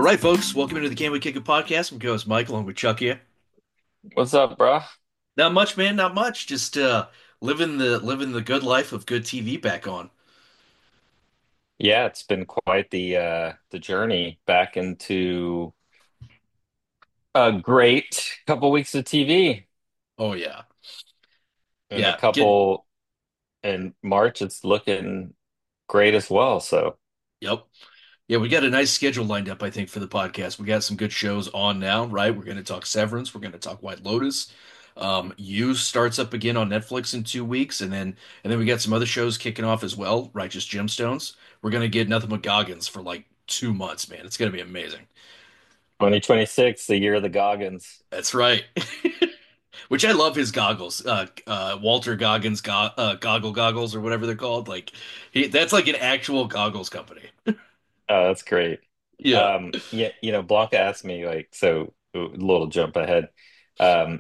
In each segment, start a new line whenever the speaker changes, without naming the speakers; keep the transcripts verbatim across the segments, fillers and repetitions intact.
right, folks, welcome into the Can We Kick It podcast. I'm co-host Michael. I'm with Chuck here.
What's up, bro?
Not much, man. Not much. Just uh, living the living the good life of good T V back on.
Yeah, it's been quite the uh the journey back into a great couple weeks of T V
Oh yeah,
and a
yeah. Get
couple in March. It's looking great as well. So
yep. Yeah, we got a nice schedule lined up, I think, for the podcast. We got some good shows on now, right? We're going to talk Severance. We're going to talk White Lotus. Um, You starts up again on Netflix in two weeks, and then and then we got some other shows kicking off as well. Righteous Gemstones. We're going to get Nothing But Goggins for like two months, man. It's going to be amazing.
twenty twenty-six, the year of the Goggins.
That's right. Which I love his goggles. Uh, uh, Walter Goggins go uh, goggle goggles or whatever they're called. Like he, that's like an actual goggles company.
Oh, that's great.
Yeah.
Um, yeah, you know, Blanca asked me like, so a little jump ahead. Um,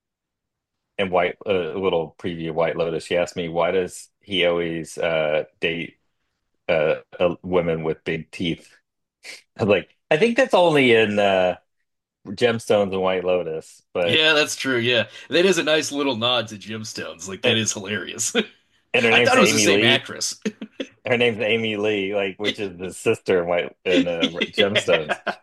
and White, a little preview of White Lotus. She asked me, why does he always uh date uh, uh women with big teeth? I'm like, I think that's only in uh Gemstones and White Lotus, but
Yeah, that's true. Yeah. That is a nice little nod to Gemstones. Like that
and,
is hilarious.
and her
I
name's
thought it was the
Amy
same
Lee.
actress.
Her name's Amy Lee, like which is the sister in White in uh, Gemstones.
Yeah.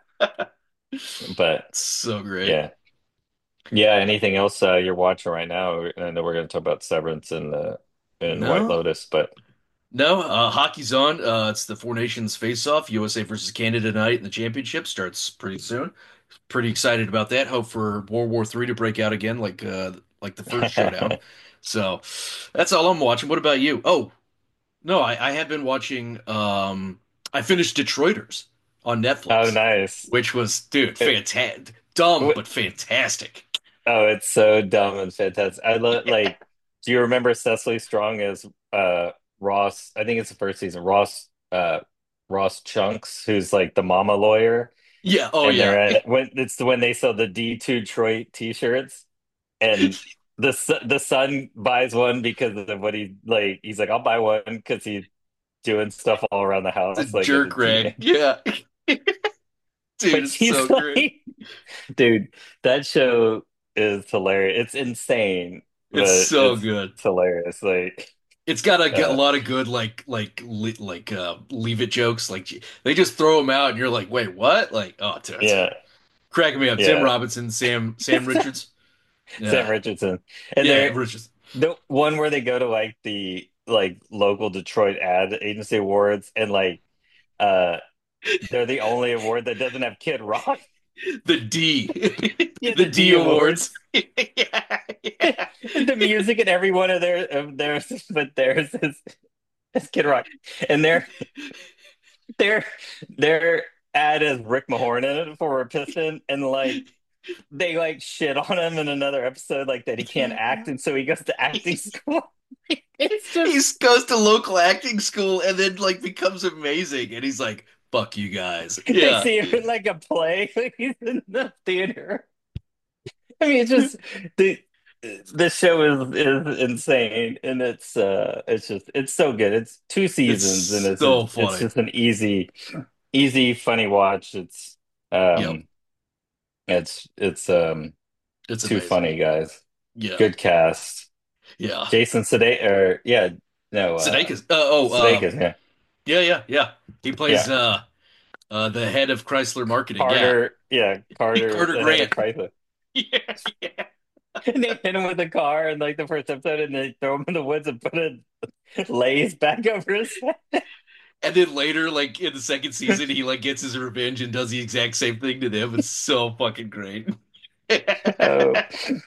But
So great.
yeah, yeah. Anything else uh, you're watching right now? I know we're going to talk about Severance and uh, and White
No.
Lotus, but
No, uh, hockey's on. Uh, it's the Four Nations face-off. U S A versus Canada tonight, and the championship starts pretty soon. Pretty excited about that. Hope for World War Three to break out again, like uh, like the first showdown. So that's all I'm watching. What about you? Oh no, I, I have been watching. Um, I finished Detroiters on
oh,
Netflix,
nice.
which was dude,
It,
fantastic, dumb but fantastic.
oh, it's so dumb and fantastic. I love like. Do you remember Cecily Strong as uh Ross? I think it's the first season. Ross uh Ross Chunks, who's like the mama lawyer,
Yeah. Oh
and
yeah.
they're at when it's when they sell the D two Troy t-shirts, and the s- the son buys one because of what he like. He's like, I'll buy one because he's doing stuff all around the
It's a
house like as a
jerk rag.
teenager.
Yeah. Dude,
But
it's
he's
so great.
like, dude, that show is hilarious. It's insane,
It's
but
so
it's,
good.
it's hilarious. Like,
It's got a, a
uh,
lot of good like like li like uh leave it jokes. Like they just throw them out, and you're like, wait, what? Like, oh, dude, it's
yeah,
cracking me up. Tim
yeah.
Robinson, Sam Sam Richards.
Sam
Yeah,
Richardson, and
yeah,
they're
Richards.
the one where they go to like the like local Detroit ad agency awards, and like uh, they're the only award that doesn't have Kid Rock.
The D,
Yeah,
the
the
D
D
Awards.
Awards.
Yeah, yeah.
The music and every one of their of theirs, but theirs is, is Kid Rock, and their their their ad is Rick Mahorn in it for a piston, and like they like shit on him in another episode, like that he can't act, and so he goes to acting school. It's
He
just
goes to local acting school and then like becomes amazing, and he's like, "Fuck you guys."
they
Yeah,
see him in like a play, like he's in the theater. I mean, it's just the the show is is insane, and it's uh, it's just it's so good. It's two
it's
seasons, and it's
so
it's
funny.
just an easy, easy, funny watch. It's
Yep,
um, it's it's um,
it's
too
amazing.
funny, guys.
Yeah,
Good cast.
yeah.
Jason Sudeikis, or yeah, no, uh,
Sudeikis. Uh, oh, uh,
Sudeikis, yeah,
yeah, yeah, yeah. He
yeah.
plays uh uh the head of Chrysler marketing. Yeah,
Carter, yeah, Carter,
Carter
the head of
Grant.
Chrysler.
Yeah, yeah.
And they hit him with a car in like the first episode, and they throw him in the woods and put a Lay's back over his head.
And then later, like in the second season, he like gets his revenge and does the exact same thing to them. It's so fucking great.
Oh,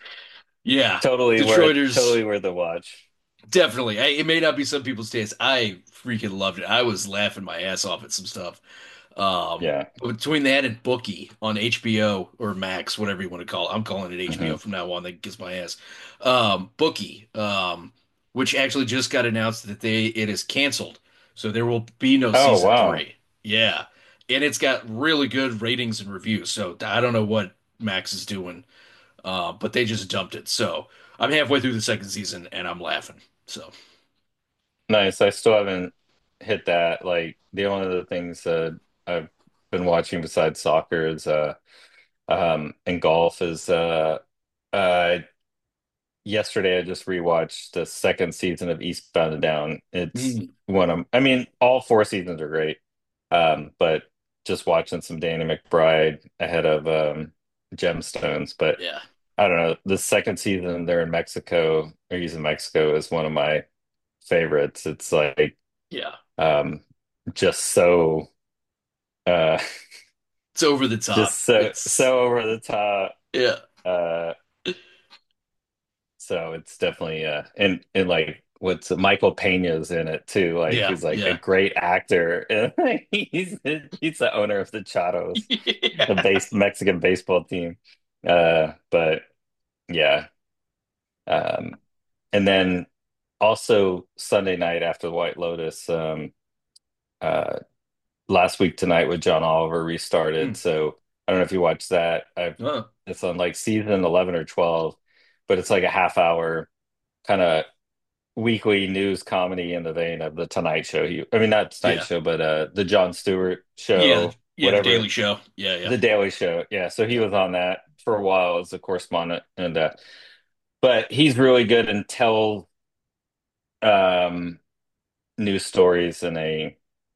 Yeah,
totally worth,
Detroiters.
totally worth a watch.
Definitely. I, it may not be some people's taste. I freaking loved it. I was laughing my ass off at some stuff. Um,
Yeah.
but between that and Bookie on H B O or Max, whatever you want to call it, I'm calling it
Hmm.
H B O from now on. That gets my ass. Um, Bookie, um, which actually just got announced that they it is canceled, so there will be no
Oh,
season
wow.
three. Yeah, and it's got really good ratings and reviews. So I don't know what Max is doing, uh, but they just dumped it. So I'm halfway through the second season and I'm laughing. So.
Nice. I still haven't hit that. Like the only other things uh, I've been watching besides soccer is uh um and golf is uh uh yesterday I just rewatched the second season of Eastbound and Down. It's
Mm,
one of, I mean, all four seasons are great. Um, but just watching some Danny McBride ahead of um Gemstones. But
yeah,
I don't know, the second season they're in Mexico, or he's in Mexico is one of my favorites. It's like
yeah.
um just so uh
It's over the top.
just so
It's
so over the top.
yeah,
Uh So it's definitely uh and and like what's Michael Peña's in it too, like
yeah,
who's like a
yeah.
great actor. And he's he's the owner of the Chatos, the
Yeah.
base Mexican baseball team. Uh but yeah. Um and then also Sunday night after the White Lotus, um uh last week tonight with John Oliver restarted.
Mm.
So I don't know if you watched that. I've
Oh,
It's on like season eleven or twelve, but it's like a half hour kind of weekly news comedy in the vein of the Tonight Show. He, I mean, not Tonight
yeah.
Show, but uh, the Jon Stewart
Yeah, the,
show,
yeah, the
whatever,
Daily Show. Yeah, yeah.
the Daily Show. Yeah, so he
Yeah.
was on that for a while as a correspondent, and uh, but he's really good and tell um, news stories in a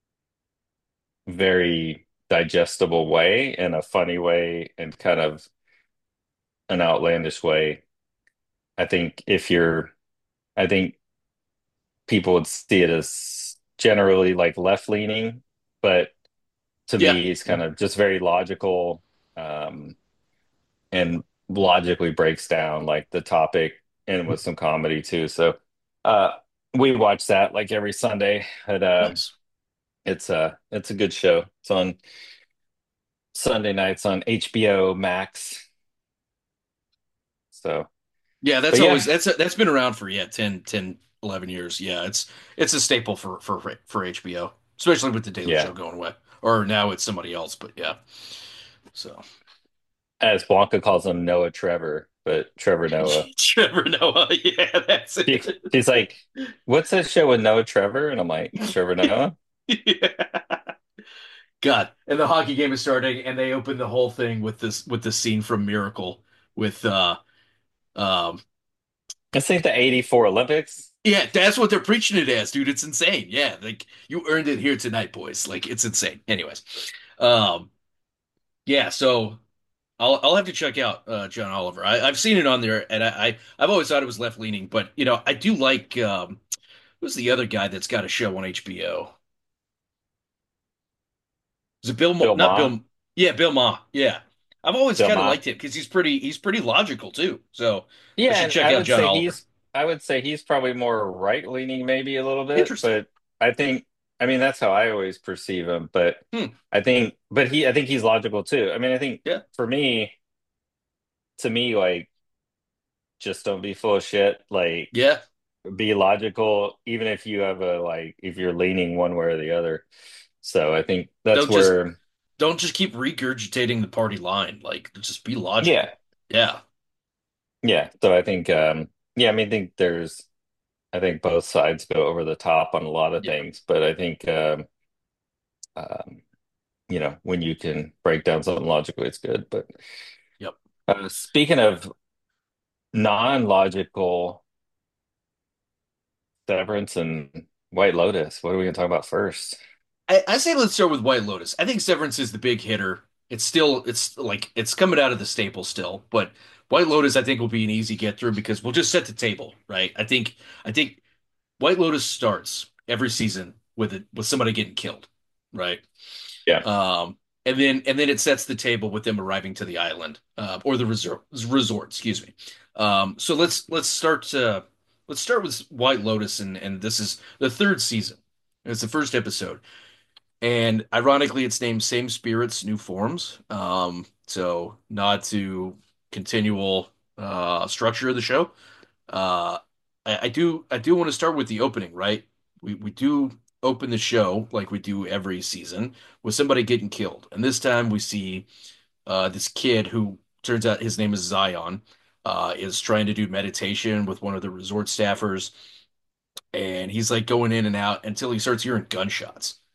very digestible way, in a funny way, and kind of an outlandish way. I think if you're, I think people would see it as generally like left leaning, but to
Yeah.
me, he's
Yeah.
kind of just very logical, um, and logically breaks down like the topic and with some comedy too. So uh, we watch that like every Sunday. And uh,
Nice.
it's a it's a good show. It's on Sunday nights on H B O Max. So,
Yeah,
but
that's always
yeah,
that's that's been around for yeah, ten, ten, eleven years. Yeah, it's it's a staple for for for H B O, especially with the Daily
yeah.
Show going away. Or now it's somebody else, but yeah. So
As Blanca calls him, Noah Trevor, but Trevor Noah.
Trevor Noah, yeah, that's
She,
it.
she's like, "What's that show with Noah Trevor?" And I'm like, "Trevor Noah."
Yeah. God, and the hockey game is starting, and they open the whole thing with this with the scene from Miracle with uh um
This ain't the eighty-four Olympics.
yeah, that's what they're preaching it as, dude. It's insane. Yeah, like you earned it here tonight, boys. Like it's insane. Anyways, um, yeah. So I'll I'll have to check out uh, John Oliver. I, I've seen it on there, and I, I I've always thought it was left leaning, but you know I do like um, who's the other guy that's got a show on H B O? Is it Bill? Mo
Bill
not
Maher.
Bill. Yeah, Bill Maher. Yeah, I've always
Bill
kind of
Maher.
liked him because he's pretty he's pretty logical too. So I
Yeah,
should
and
check
I
out
would
John
say
Oliver.
he's I would say he's probably more right leaning maybe a little bit,
Interesting.
but I think I mean that's how I always perceive him, but
Hmm.
I think but he I think he's logical too. I mean, I think
Yeah.
for me to me like just don't be full of shit, like
Yeah.
be logical even if you have a like if you're leaning one way or the other. So I think that's
Don't just
where
don't just keep regurgitating the party line. Like just be
yeah.
logical. Yeah.
Yeah, so I think um yeah, I mean I think there's I think both sides go over the top on a lot of
Yeah.
things, but I think um, um, you know when you can break down something logically, it's good. But
Yep.
uh, speaking of non-logical, Severance and White Lotus, what are we going to talk about first?
I, I say let's start with White Lotus. I think Severance is the big hitter. It's still it's like it's coming out of the staple still, but White Lotus I think will be an easy get through because we'll just set the table, right? I think I think White Lotus starts every season with it with somebody getting killed, right?
Yeah,
Um, and then and then it sets the table with them arriving to the island uh, or the resort resort, excuse me. Um, so let's let's start uh, let's start with White Lotus and and this is the third season. It's the first episode. And ironically, it's named Same Spirits, New Forms. Um, so nod to continual uh, structure of the show. Uh, I, I do I do want to start with the opening, right? We we do open the show like we do every season with somebody getting killed, and this time we see uh, this kid who turns out his name is Zion, uh, is trying to do meditation with one of the resort staffers, and he's like going in and out until he starts hearing gunshots.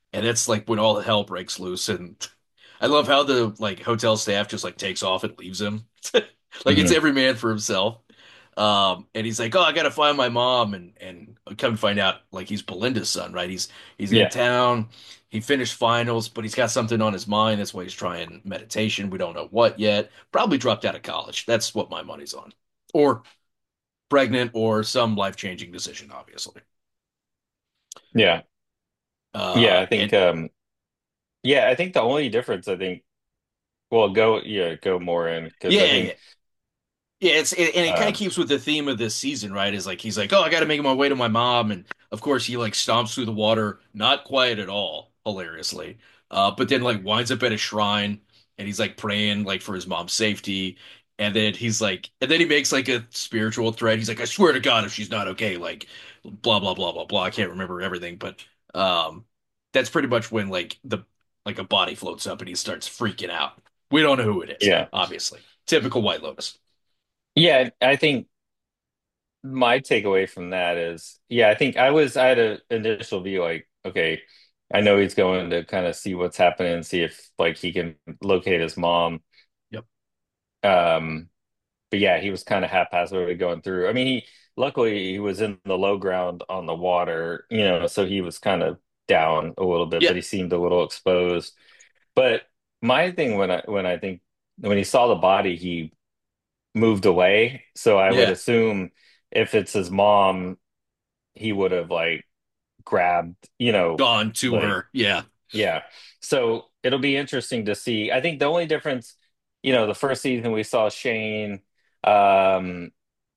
and it's like when all the hell breaks loose. And I love how the like hotel staff just like takes off and leaves him. Like it's
Hmm.
every man for himself. Um, and he's like, "Oh, I gotta find my mom," and and come to find out, like he's Belinda's son, right? He's he's in
Yeah.
town. He finished finals, but he's got something on his mind. That's why he's trying meditation. We don't know what yet. Probably dropped out of college. That's what my money's on. Or pregnant, or some life-changing decision, obviously.
Yeah. Yeah.
Uh,
I think,
and
um, yeah, I think the only difference, I think, well, go, yeah, go more in because I
yeah, yeah.
think,
Yeah, it's it, and it kind of
um,
keeps with the theme of this season, right? Is like he's like, "Oh, I got to make my way to my mom," and of course he like stomps through the water, not quiet at all, hilariously. Uh, but then like winds up at a shrine, and he's like praying like for his mom's safety, and then he's like, and then he makes like a spiritual threat. He's like, "I swear to God, if she's not okay, like blah blah blah blah blah." I can't remember everything, but um, that's pretty much when like the like a body floats up and he starts freaking out. We don't know who it is,
yeah.
obviously. Typical White Lotus.
Yeah. I think my takeaway from that is, yeah, I think I was, I had an initial view like, okay, I know he's going to kind of see what's happening and see if like he can locate his mom.
Yep.
Um, but yeah, he was kind of haphazardly going through. I mean, he luckily he was in the low ground on the water, you know, so he was kind of down a little bit,
Yeah.
but he seemed a little exposed. But my thing when I when I think when he saw the body, he moved away. So I would
Yeah.
assume if it's his mom, he would have like grabbed, you know,
Gone to
like
her. Yeah.
yeah. So it'll be interesting to see. I think the only difference, you know, the first season we saw Shane um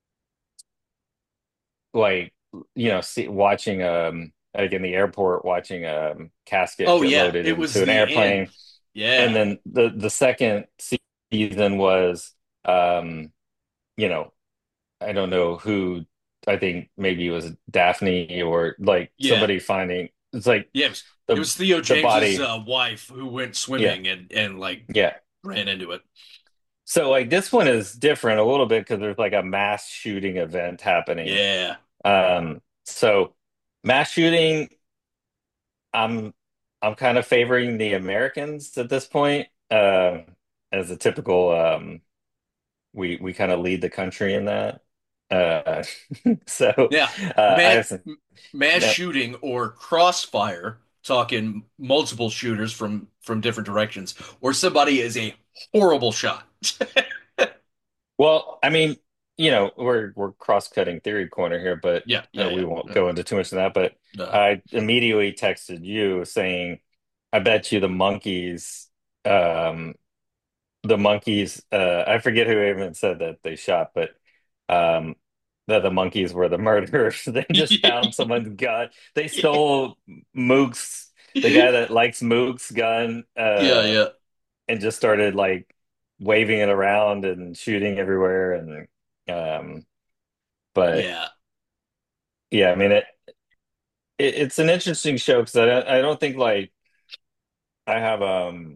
like you know see, watching um like in the airport watching a um, casket
Oh
get
yeah.
loaded
It was
into an
the
airplane,
end.
and
Yeah.
then the the second season was um you know I don't know who, I think maybe it was Daphne or like
Yeah.
somebody finding it's like
Yeah. It was, it
the
was Theo
the
James's
body.
uh, wife who went
Yeah,
swimming and and like
yeah.
ran into it.
So like this one is different a little bit because there's like a mass shooting event happening.
Yeah.
Um, so mass shooting, I'm I'm kind of favoring the Americans at this point. Um, as a typical, um, we we kind of lead the country in that. Uh, so
Yeah.
uh, I
Mass,
have some,
mass
no,
shooting or crossfire, talking multiple shooters from from different directions, or somebody is a horrible shot.
well, I mean, you know, we're we're cross-cutting theory corner here, but
Yeah.
uh,
Yeah.
we
Yeah.
won't
Uh,
go into too much of that. But
uh,
I immediately texted you saying, "I bet you the monkeys." Um, the monkeys, uh I forget who even said that they shot, but um that the monkeys were the murderers. They just found someone's gun. They stole Mook's, the guy that likes Mook's gun,
Yeah.
uh
Yeah.
and just started like waving it around and shooting everywhere. And um but
Yeah.
yeah, I mean it, it it's an interesting show because I don't, I don't think like I have um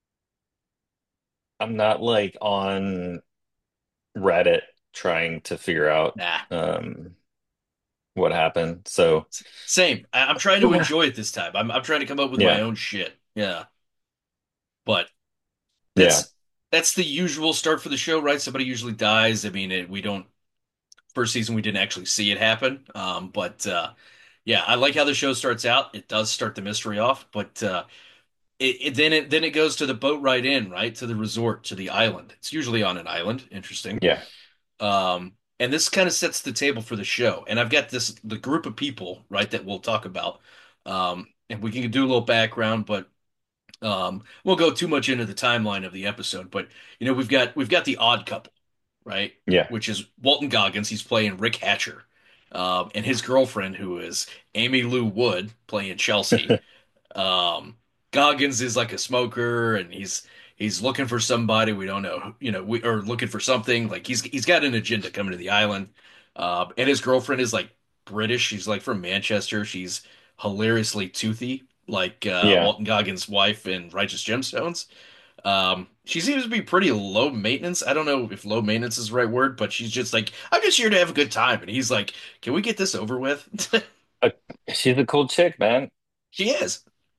I'm not like on Reddit trying to figure out
Nah.
um what happened. So
Same. I, I'm trying to enjoy it this time. I'm I'm trying to come up with my
yeah,
own shit. Yeah. But
yeah,
that's that's the usual start for the show, right? Somebody usually dies. I mean, it, we don't first season we didn't actually see it happen. Um, but uh yeah, I like how the show starts out. It does start the mystery off, but uh it, it then it then it goes to the boat ride in, right? To the resort, to the island. It's usually on an island. Interesting.
yeah,
Um, and this kind of sets the table for the show. And I've got this the group of people, right, that we'll talk about. Um, and we can do a little background, but um, won't go too much into the timeline of the episode. But you know, we've got we've got the odd couple, right?
yeah,
Which is Walton Goggins. He's playing Rick Hatcher. Um, and his girlfriend, who is Amy Lou Wood, playing Chelsea. Um, Goggins is like a smoker, and he's he's looking for somebody we don't know, you know, we or looking for something. Like he's he's got an agenda coming to the island. Uh, and his girlfriend is like British. She's like from Manchester. She's hilariously toothy, like uh,
yeah.
Walton Goggins' wife in Righteous Gemstones. Um, she seems to be pretty low maintenance. I don't know if low maintenance is the right word, but she's just like, I'm just here to have a good time. And he's like, can we get this over with?
Uh, she's a cool chick, man.
She is.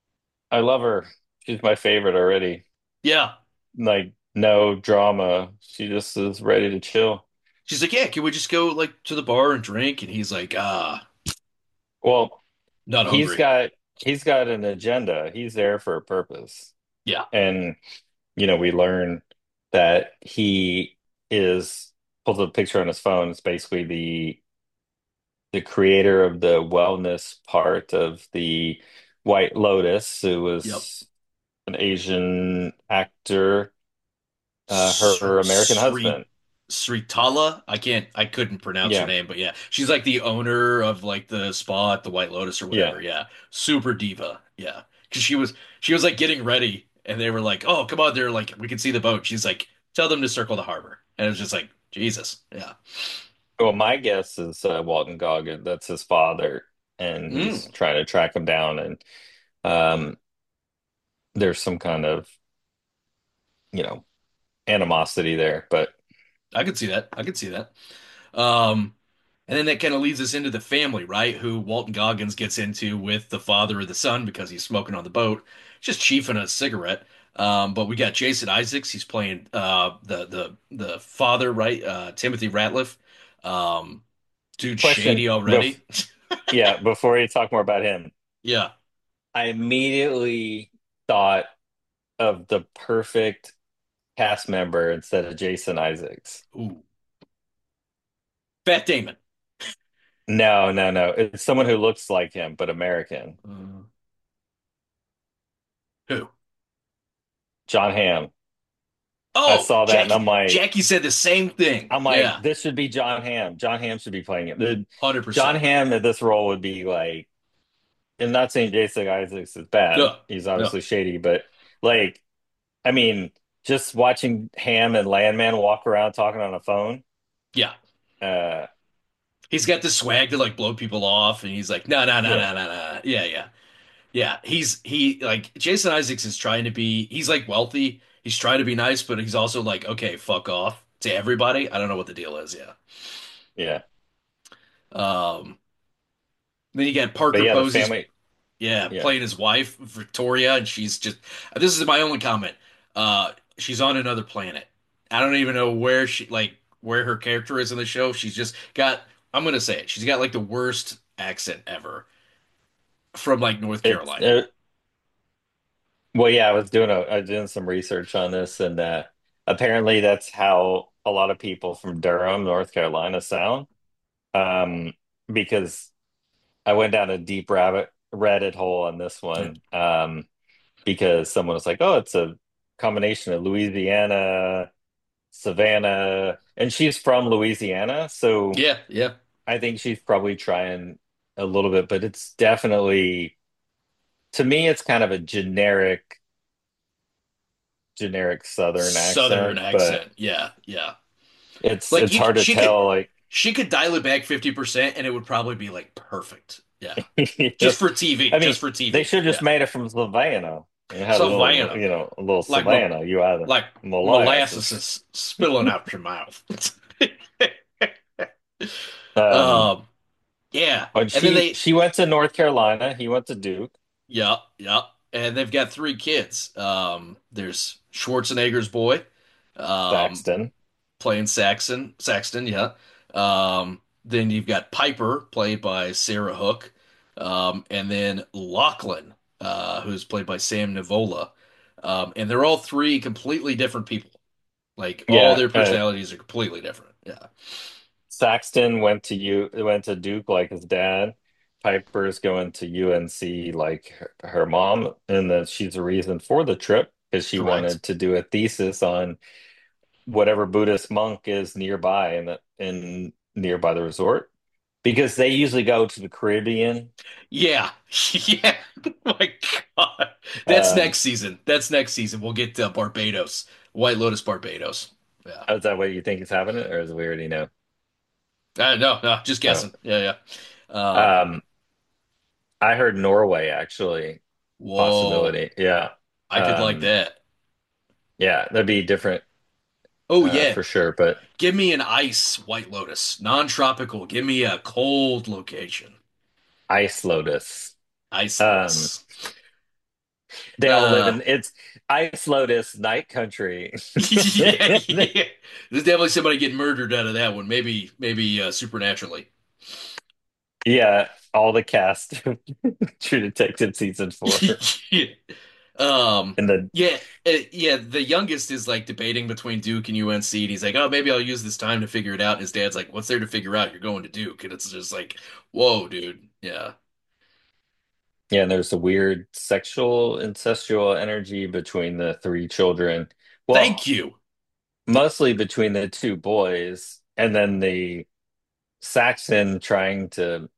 I love her. She's my favorite already.
Yeah.
Like, no drama. She just is ready to chill.
She's like, yeah, can we just go like to the bar and drink? And he's like, ah,
Well,
not
he's
hungry.
got he's got an agenda. He's there for a purpose.
Yeah.
And you know, we learn that he is pulls up a picture on his phone. It's basically the the creator of the wellness part of the White Lotus, who
Yep.
was an Asian actor, uh, her,
Sri,
her American
Sri
husband.
Sritala. I can't. I couldn't pronounce her
Yeah,
name, but yeah, she's like the owner of like the spa at the White Lotus or
yeah.
whatever. Yeah, super diva. Yeah, because she was she was like getting ready, and they were like, "Oh, come on!" They're like, "We can see the boat." She's like, "Tell them to circle the harbor," and it was just like, Jesus. Yeah.
Well, my guess is uh, Walton Goggins. That's his father, and he's
Mm,
trying to track him down. And um, there's some kind of, you know, animosity there. But
I could see that. I could see that. Um, and then that kind of leads us into the family, right? Who Walton Goggins gets into with the father of the son because he's smoking on the boat, just chiefing a cigarette. Um, but we got Jason Isaacs. He's playing uh, the the the father, right? Uh, Timothy Ratliff. Um, dude,
question,
shady
bef
already.
yeah, before you talk more about him,
Yeah.
I immediately thought of the perfect cast member instead of Jason Isaacs.
Ooh, Fat Damon.
No, no, no. It's someone who looks like him, but American.
Uh, who?
John Hamm. I
Oh,
saw that and
Jackie.
I'm like,
Jackie said the same thing.
I'm like,
Yeah,
this should be John Hamm. John Hamm should be playing it. The
hundred
John
percent.
Hamm in this role would be like, I'm not saying Jason Isaacs is bad.
No,
He's
no.
obviously shady, but like, I mean, just watching Hamm and Landman walk around talking on a phone.
Yeah.
Uh,
He's got the swag to like blow people off, and he's like, no, no, no,
yeah,
no, no, no. Yeah, yeah, yeah. He's he like Jason Isaacs is trying to be. He's like wealthy. He's trying to be nice, but he's also like, okay, fuck off to everybody. I don't know what the deal is. Yeah.
yeah.
Um. Then you got
But
Parker
yeah, the
Posey's
family,
yeah
yeah.
playing his wife Victoria, and she's just. This is my only comment. Uh, she's on another planet. I don't even know where she like where her character is in the show. She's just got. I'm gonna say it. She's got like the worst accent ever from like North
It's
Carolina.
it, well, yeah. I was doing a, I was doing some research on this, and uh, apparently that's how a lot of people from Durham, North Carolina, sound. Um, because I went down a deep rabbit Reddit hole on this one. Um, because someone was like, "Oh, it's a combination of Louisiana, Savannah," and she's from Louisiana, so
Yeah, yeah.
I think she's probably trying a little bit, but it's definitely to me, it's kind of a generic, generic Southern
Southern
accent, but
accent. Yeah, yeah.
it's
Like
it's
you,
hard to
she could,
tell. Like,
she could dial it back fifty percent and it would probably be like perfect. Yeah. Just for T V,
I mean,
just for
they
T V.
should have just
Yeah.
made it from Savannah and had a little,
Savannah,
you know, a little
like mo
Savannah. You either
like molasses
molasses.
is spilling out your mouth.
Um,
Um, yeah.
and
And then
she
they,
she went to North Carolina. He went to Duke.
yeah, yeah. And they've got three kids. Um, there's Schwarzenegger's boy. Um,
Saxton.
playing Saxon, Saxton, yeah. Um, then you've got Piper, played by Sarah Hook, um, and then Lachlan, uh, who's played by Sam Nivola. Um, and they're all three completely different people. Like all
Yeah,
their
uh,
personalities are completely different. Yeah,
Saxton went to U went to Duke like his dad. Piper's going to U N C like her, her mom, and that she's the reason for the trip because she
correct.
wanted to do a thesis on whatever Buddhist monk is nearby in the in nearby the resort because they usually go to the Caribbean.
Yeah, yeah. My God, that's
Um,
next season. That's next season. We'll get to Barbados, White Lotus, Barbados. Yeah.
is that what you think is happening, or is it we already know?
Uh, no, no, just
Oh,
guessing. Yeah, yeah. Um,
um, I heard Norway actually
whoa.
possibility. Yeah,
I could like
um,
that.
yeah, that'd be different
Oh
uh,
yeah,
for sure. But
give me an ice White Lotus, non-tropical. Give me a cold location.
Ice Lotus.
Ice
Um,
Lotus.
They all live
Uh,
in it's Ice Lotus Night Country.
yeah, yeah. There's definitely somebody getting murdered out of that one. Maybe, maybe uh, supernaturally.
Yeah, all the cast of True Detective season four.
Yeah. Um,
And the
yeah, uh, yeah. The youngest is like debating between Duke and U N C, and he's like, "Oh, maybe I'll use this time to figure it out." And his dad's like, "What's there to figure out? You're going to Duke." And it's just like, "Whoa, dude." Yeah.
yeah, and there's a weird sexual incestual energy between the three children.
Thank
Well,
you.
mostly between the two boys, and then the Saxon trying to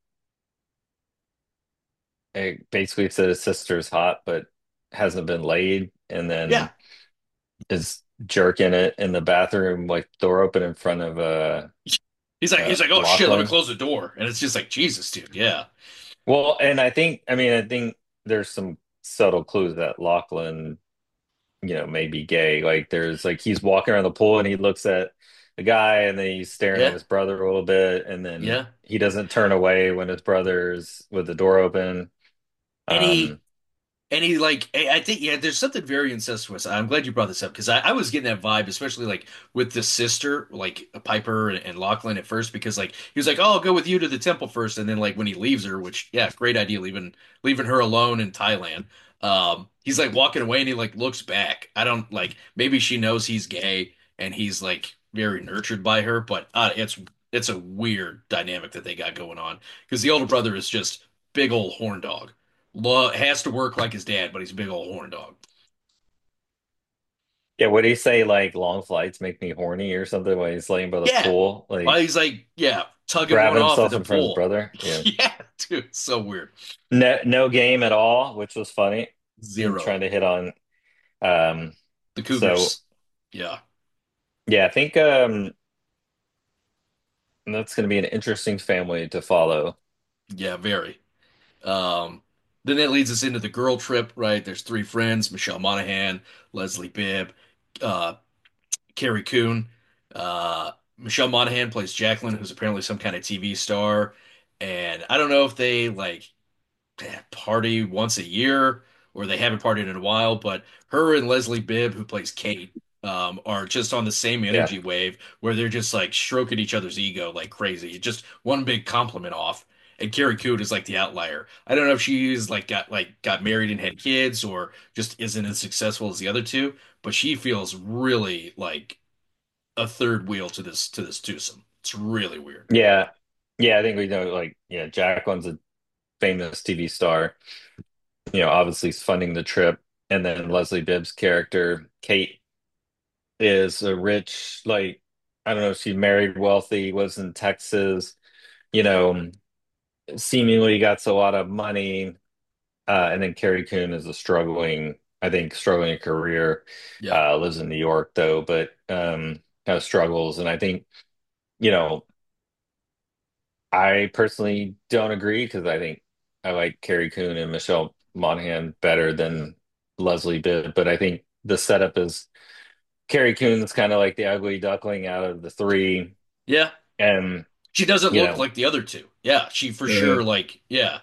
eh, basically said his sister's hot, but hasn't been laid, and
Yeah.
then is jerking it in the bathroom, like door open in front of uh,
He's like,
uh
he's like, "Oh shit, let me
Lachlan.
close the door." And it's just like, Jesus, dude. Yeah.
Well, and I think, I mean, I think there's some subtle clues that Lachlan, you know, may be gay. Like there's like he's walking around the pool and he looks at the guy and then he's staring at
Yeah.
his brother a little bit and then
Yeah.
he doesn't turn away when his brother's with the door open.
And he
Um,
And he like I I think yeah, there's something very incestuous. I'm glad you brought this up because I, I was getting that vibe, especially like with the sister, like Piper and, and Lachlan at first, because like he was like, "Oh, I'll go with you to the temple first," and then like when he leaves her, which yeah, great idea, leaving leaving her alone in Thailand. Um, he's like walking away and he like looks back. I don't like maybe she knows he's gay and he's like very nurtured by her, but uh, it's it's a weird dynamic that they got going on because the older brother is just big old horn dog. Lo has to work like his dad, but he's a big old horn dog.
yeah, what do you say? Like long flights make me horny or something when he's laying by the
Yeah.
pool,
Well,
like
he's like, yeah, tugging one
grabbing
off at
himself
the
in front of his
pool.
brother. Yeah.
Yeah, dude, so weird.
No, no game at all, which was funny in
Zero.
trying to hit on. Um,
The
so
Cougars. Yeah.
yeah, I think um that's going to be an interesting family to follow.
Yeah, very. Um, then that leads us into the girl trip, right? There's three friends, Michelle Monaghan, Leslie Bibb, uh, Carrie Coon. Uh, Michelle Monaghan plays Jacqueline, who's apparently some kind of T V star. And I don't know if they like party once a year or they haven't partied in a while, but her and Leslie Bibb, who plays Kate, um, are just on the same
Yeah.
energy wave where they're just like stroking each other's ego like crazy. Just one big compliment off. And Carrie Coon is like the outlier. I don't know if she's like got like got married and had kids or just isn't as successful as the other two, but she feels really like a third wheel to this to this twosome. It's really weird.
Yeah. Yeah, I think we know like yeah, Jacqueline's a famous T V star. You know, obviously is funding the trip. And then Leslie Bibb's character, Kate, is a rich, like I don't know, she married wealthy, was in Texas, you know, seemingly got a lot of money. Uh, and then Carrie Coon is a struggling, I think, struggling career.
Yeah.
Uh, lives in New York though, but um, kind of struggles. And I think, you know, I personally don't agree because I think I like Carrie Coon and Michelle Monaghan better than Leslie Bibb. But I think the setup is Carrie Coon's kind of like the ugly duckling out of the three,
Yeah.
and
She doesn't
you
look
know,
like the other two. Yeah, she for sure
mhm.
like yeah.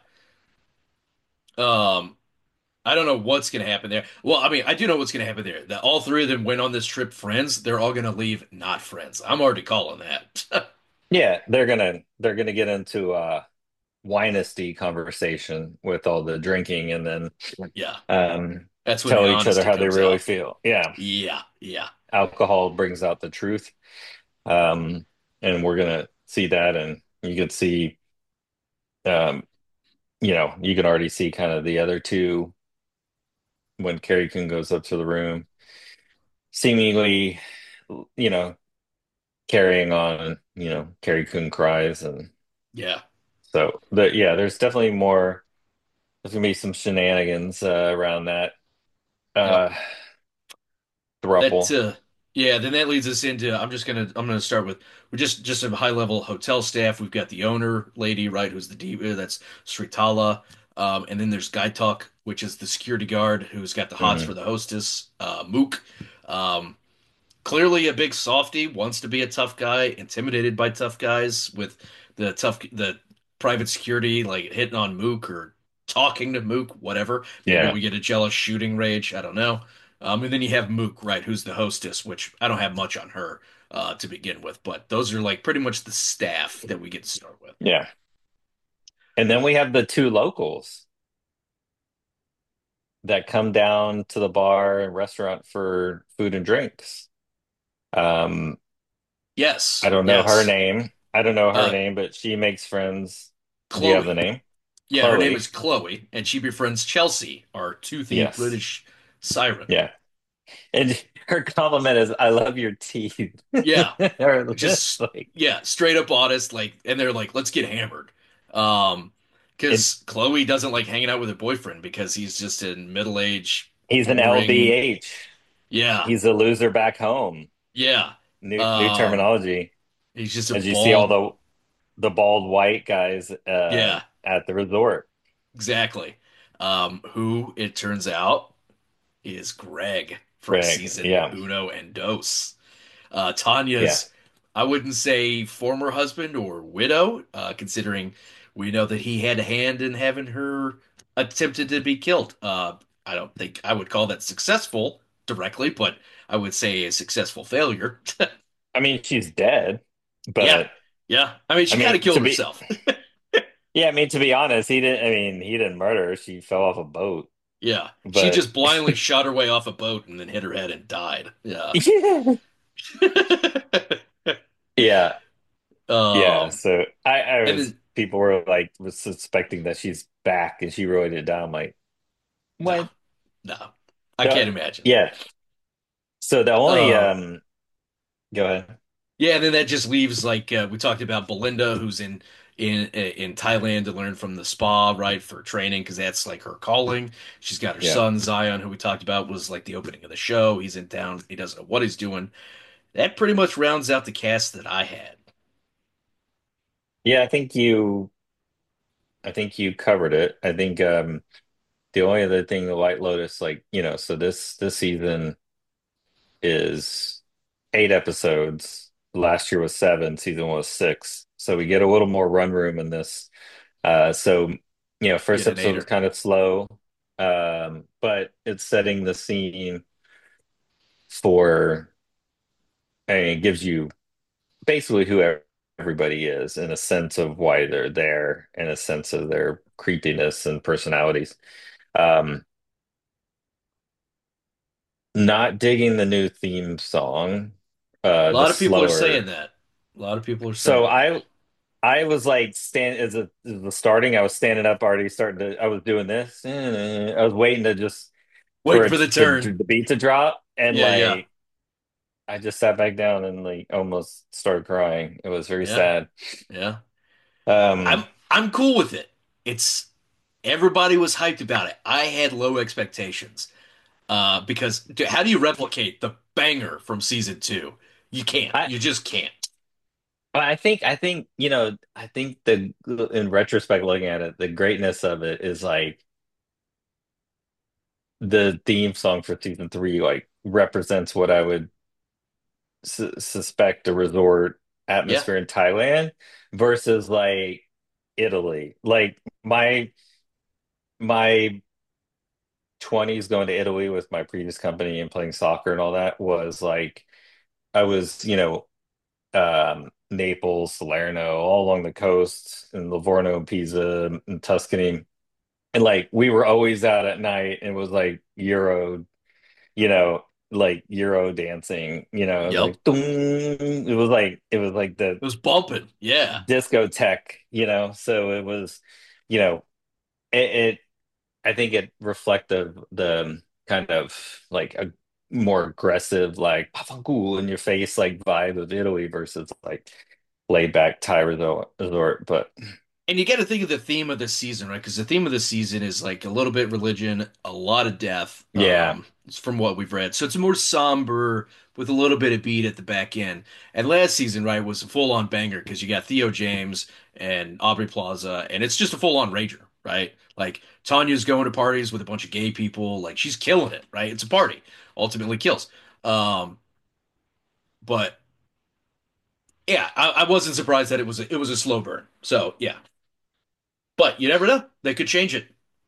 Um I don't know what's gonna happen there. Well, I mean, I do know what's gonna happen there. That all three of them went on this trip friends. They're all gonna leave not friends. I'm already calling that.
Yeah, they're gonna they're gonna get into a winesty conversation with all the drinking, and then
Yeah,
um,
that's when the
tell each other
honesty
how they
comes
really
out.
feel. Yeah,
Yeah, yeah,
alcohol brings out the truth, um, and we're gonna see that, and you could see, um, you know, you can already see kind of the other two when Carrie Coon goes up to the room, seemingly, you know, carrying on. You know, Carrie Coon cries, and
yeah.
so the yeah, there's definitely more. There's gonna be some shenanigans uh, around that
Yep.
uh,
That
throuple.
uh yeah, then that leads us into I'm just gonna I'm gonna start with we're just just a high level hotel staff. We've got the owner lady, right, who's the diva, that's Sritala. Um, and then there's Guy Tuck, which is the security guard who's got the hots for
Mhm.
the hostess, uh, Mook. Um, Clearly a big softy, wants to be a tough guy, intimidated by tough guys with the tough the private security like hitting on Mook or talking to Mook, whatever. Maybe
Yeah.
we get a jealous shooting rage. I don't know. Um, and then you have Mook, right, who's the hostess, which I don't have much on her uh, to begin with, but those are like pretty much the staff that we get to start with.
Yeah. And then we have the two locals that come down to the bar and restaurant for food and drinks. Um, I
Yes,
don't know her
yes.
name. I don't know her
Uh,
name, but she makes friends. Do you have the
Chloe.
name?
Yeah, her name is
Chloe.
Chloe, and she befriends Chelsea, our toothy
Yes.
British siren.
Yeah. And her compliment is, I love your teeth.
Yeah,
Or it's
just
like
yeah, straight up honest. Like, and they're like, let's get hammered. Um,
it
because Chloe doesn't like hanging out with her boyfriend because he's just a middle-aged,
he's an
boring.
L B H.
Yeah,
He's a loser back home.
yeah.
New new
Um,
terminology.
he's just a
As you see all
bald.
the the bald white guys uh
Yeah,
at the resort.
exactly. Um, who it turns out is Greg from
Greg.
season
Yeah.
Uno and Dos. Uh,
Yeah.
Tanya's, I wouldn't say former husband or widow, uh, considering we know that he had a hand in having her attempted to be killed. Uh, I don't think I would call that successful directly, but I would say a successful failure.
I mean, she's dead,
Yeah,
but
yeah. I mean,
I
she kind
mean
of
to
killed
be
herself.
yeah, I mean to be honest, he didn't I mean he didn't murder her. She fell off a boat.
Yeah, she
But
just blindly shot her way off a boat and then hit her head and died. Yeah.
yeah. Yeah. Yeah.
Um,
So I, I
and
was
then
people were like was suspecting that she's back and she wrote it down. I'm like,
no,
what?
no, I
Uh,
can't imagine.
yeah. So the only
Um,
um go ahead.
Yeah, and then that just leaves like uh, we talked about Belinda, who's in in in Thailand to learn from the spa, right, for training because that's like her calling. She's got her
Yeah.
son Zion, who we talked about was like the opening of the show. He's in town. He doesn't know what he's doing. That pretty much rounds out the cast that I had.
Yeah, I think you I think you covered it. I think um the only other thing the White Lotus like, you know, so this this season is eight episodes. Last year was seven, season one was six. So we get a little more run room in this. Uh so you know, first
Get an
episode was
aider.
kind of slow. Um, but it's setting the scene for and it gives you basically who everybody is in a sense of why they're there and a sense of their creepiness and personalities. Um, not digging the new theme song,
A
uh, the
lot of people are saying
slower.
that. A lot of people are
So
saying that.
I I was like stand as a as the starting, I was standing up already starting to I was doing this. I was waiting to just for
Waiting
it
for the
to
turn.
the beat to drop and
Yeah, yeah,
like I just sat back down and like almost started crying. It was very
yeah,
sad.
yeah. I'm
Um,
I'm cool with it. It's everybody was hyped about it. I had low expectations. Uh, because d- how do you replicate the banger from season two? You can't.
I
You just can't.
I think I think you know I think the in retrospect looking at it, the greatness of it is like the theme song for season three like represents what I would su suspect a resort
Yeah,
atmosphere in Thailand versus like Italy. Like my my twenties going to Italy with my previous company and playing soccer and all that was like I was, you know, um, Naples, Salerno, all along the coast, and Livorno, Pisa, and Tuscany. And like we were always out at night and it was like Euro, you know, like Euro dancing, you know, it was
yep.
like doom. It was like it was like the
It was bumping. Yeah.
discotheque, you know. So it was, you know, it, it I think it reflected the kind of like a more aggressive, like "Pafanku" in your face, like vibe of Italy versus like laid back Thai resort. resort. But
And you got to think of the theme of the season, right? Because the theme of the season is like a little bit religion, a lot of death,
yeah,
um, from what we've read. So it's more somber with a little bit of beat at the back end. And last season, right, was a full-on banger because you got Theo James and Aubrey Plaza, and it's just a full-on rager, right? Like Tanya's going to parties with a bunch of gay people, like she's killing it, right? It's a party, ultimately kills. Um, but yeah, I, I wasn't surprised that it was a, it was a slow burn. So yeah, but you never know. They could change it.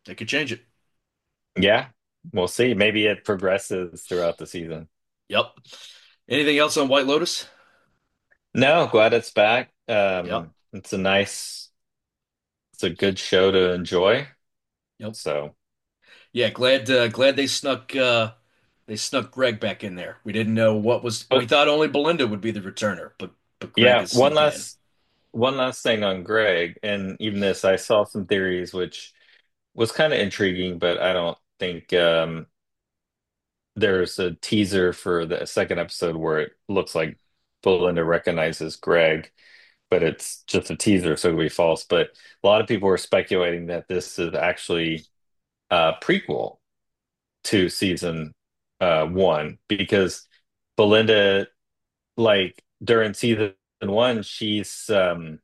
They could change it.
Yeah, we'll see. Maybe it progresses throughout the season.
Yep. Anything else on White Lotus?
No, glad it's back.
Yep.
Um, it's a nice, it's a good show to enjoy.
Yep.
So,
Yeah, glad uh, glad they snuck uh they snuck Greg back in there. We didn't know what was we
but
thought only Belinda would be the returner, but but Greg
yeah,
is
one
sneaking in.
last, one last thing on Greg, and even this, I saw some theories which was kind of intriguing, but I don't think um there's a teaser for the second episode where it looks like Belinda recognizes Greg, but it's just a teaser, so it'll be false. But a lot of people were speculating that this is actually a prequel to season uh one because Belinda, like during season one, she's um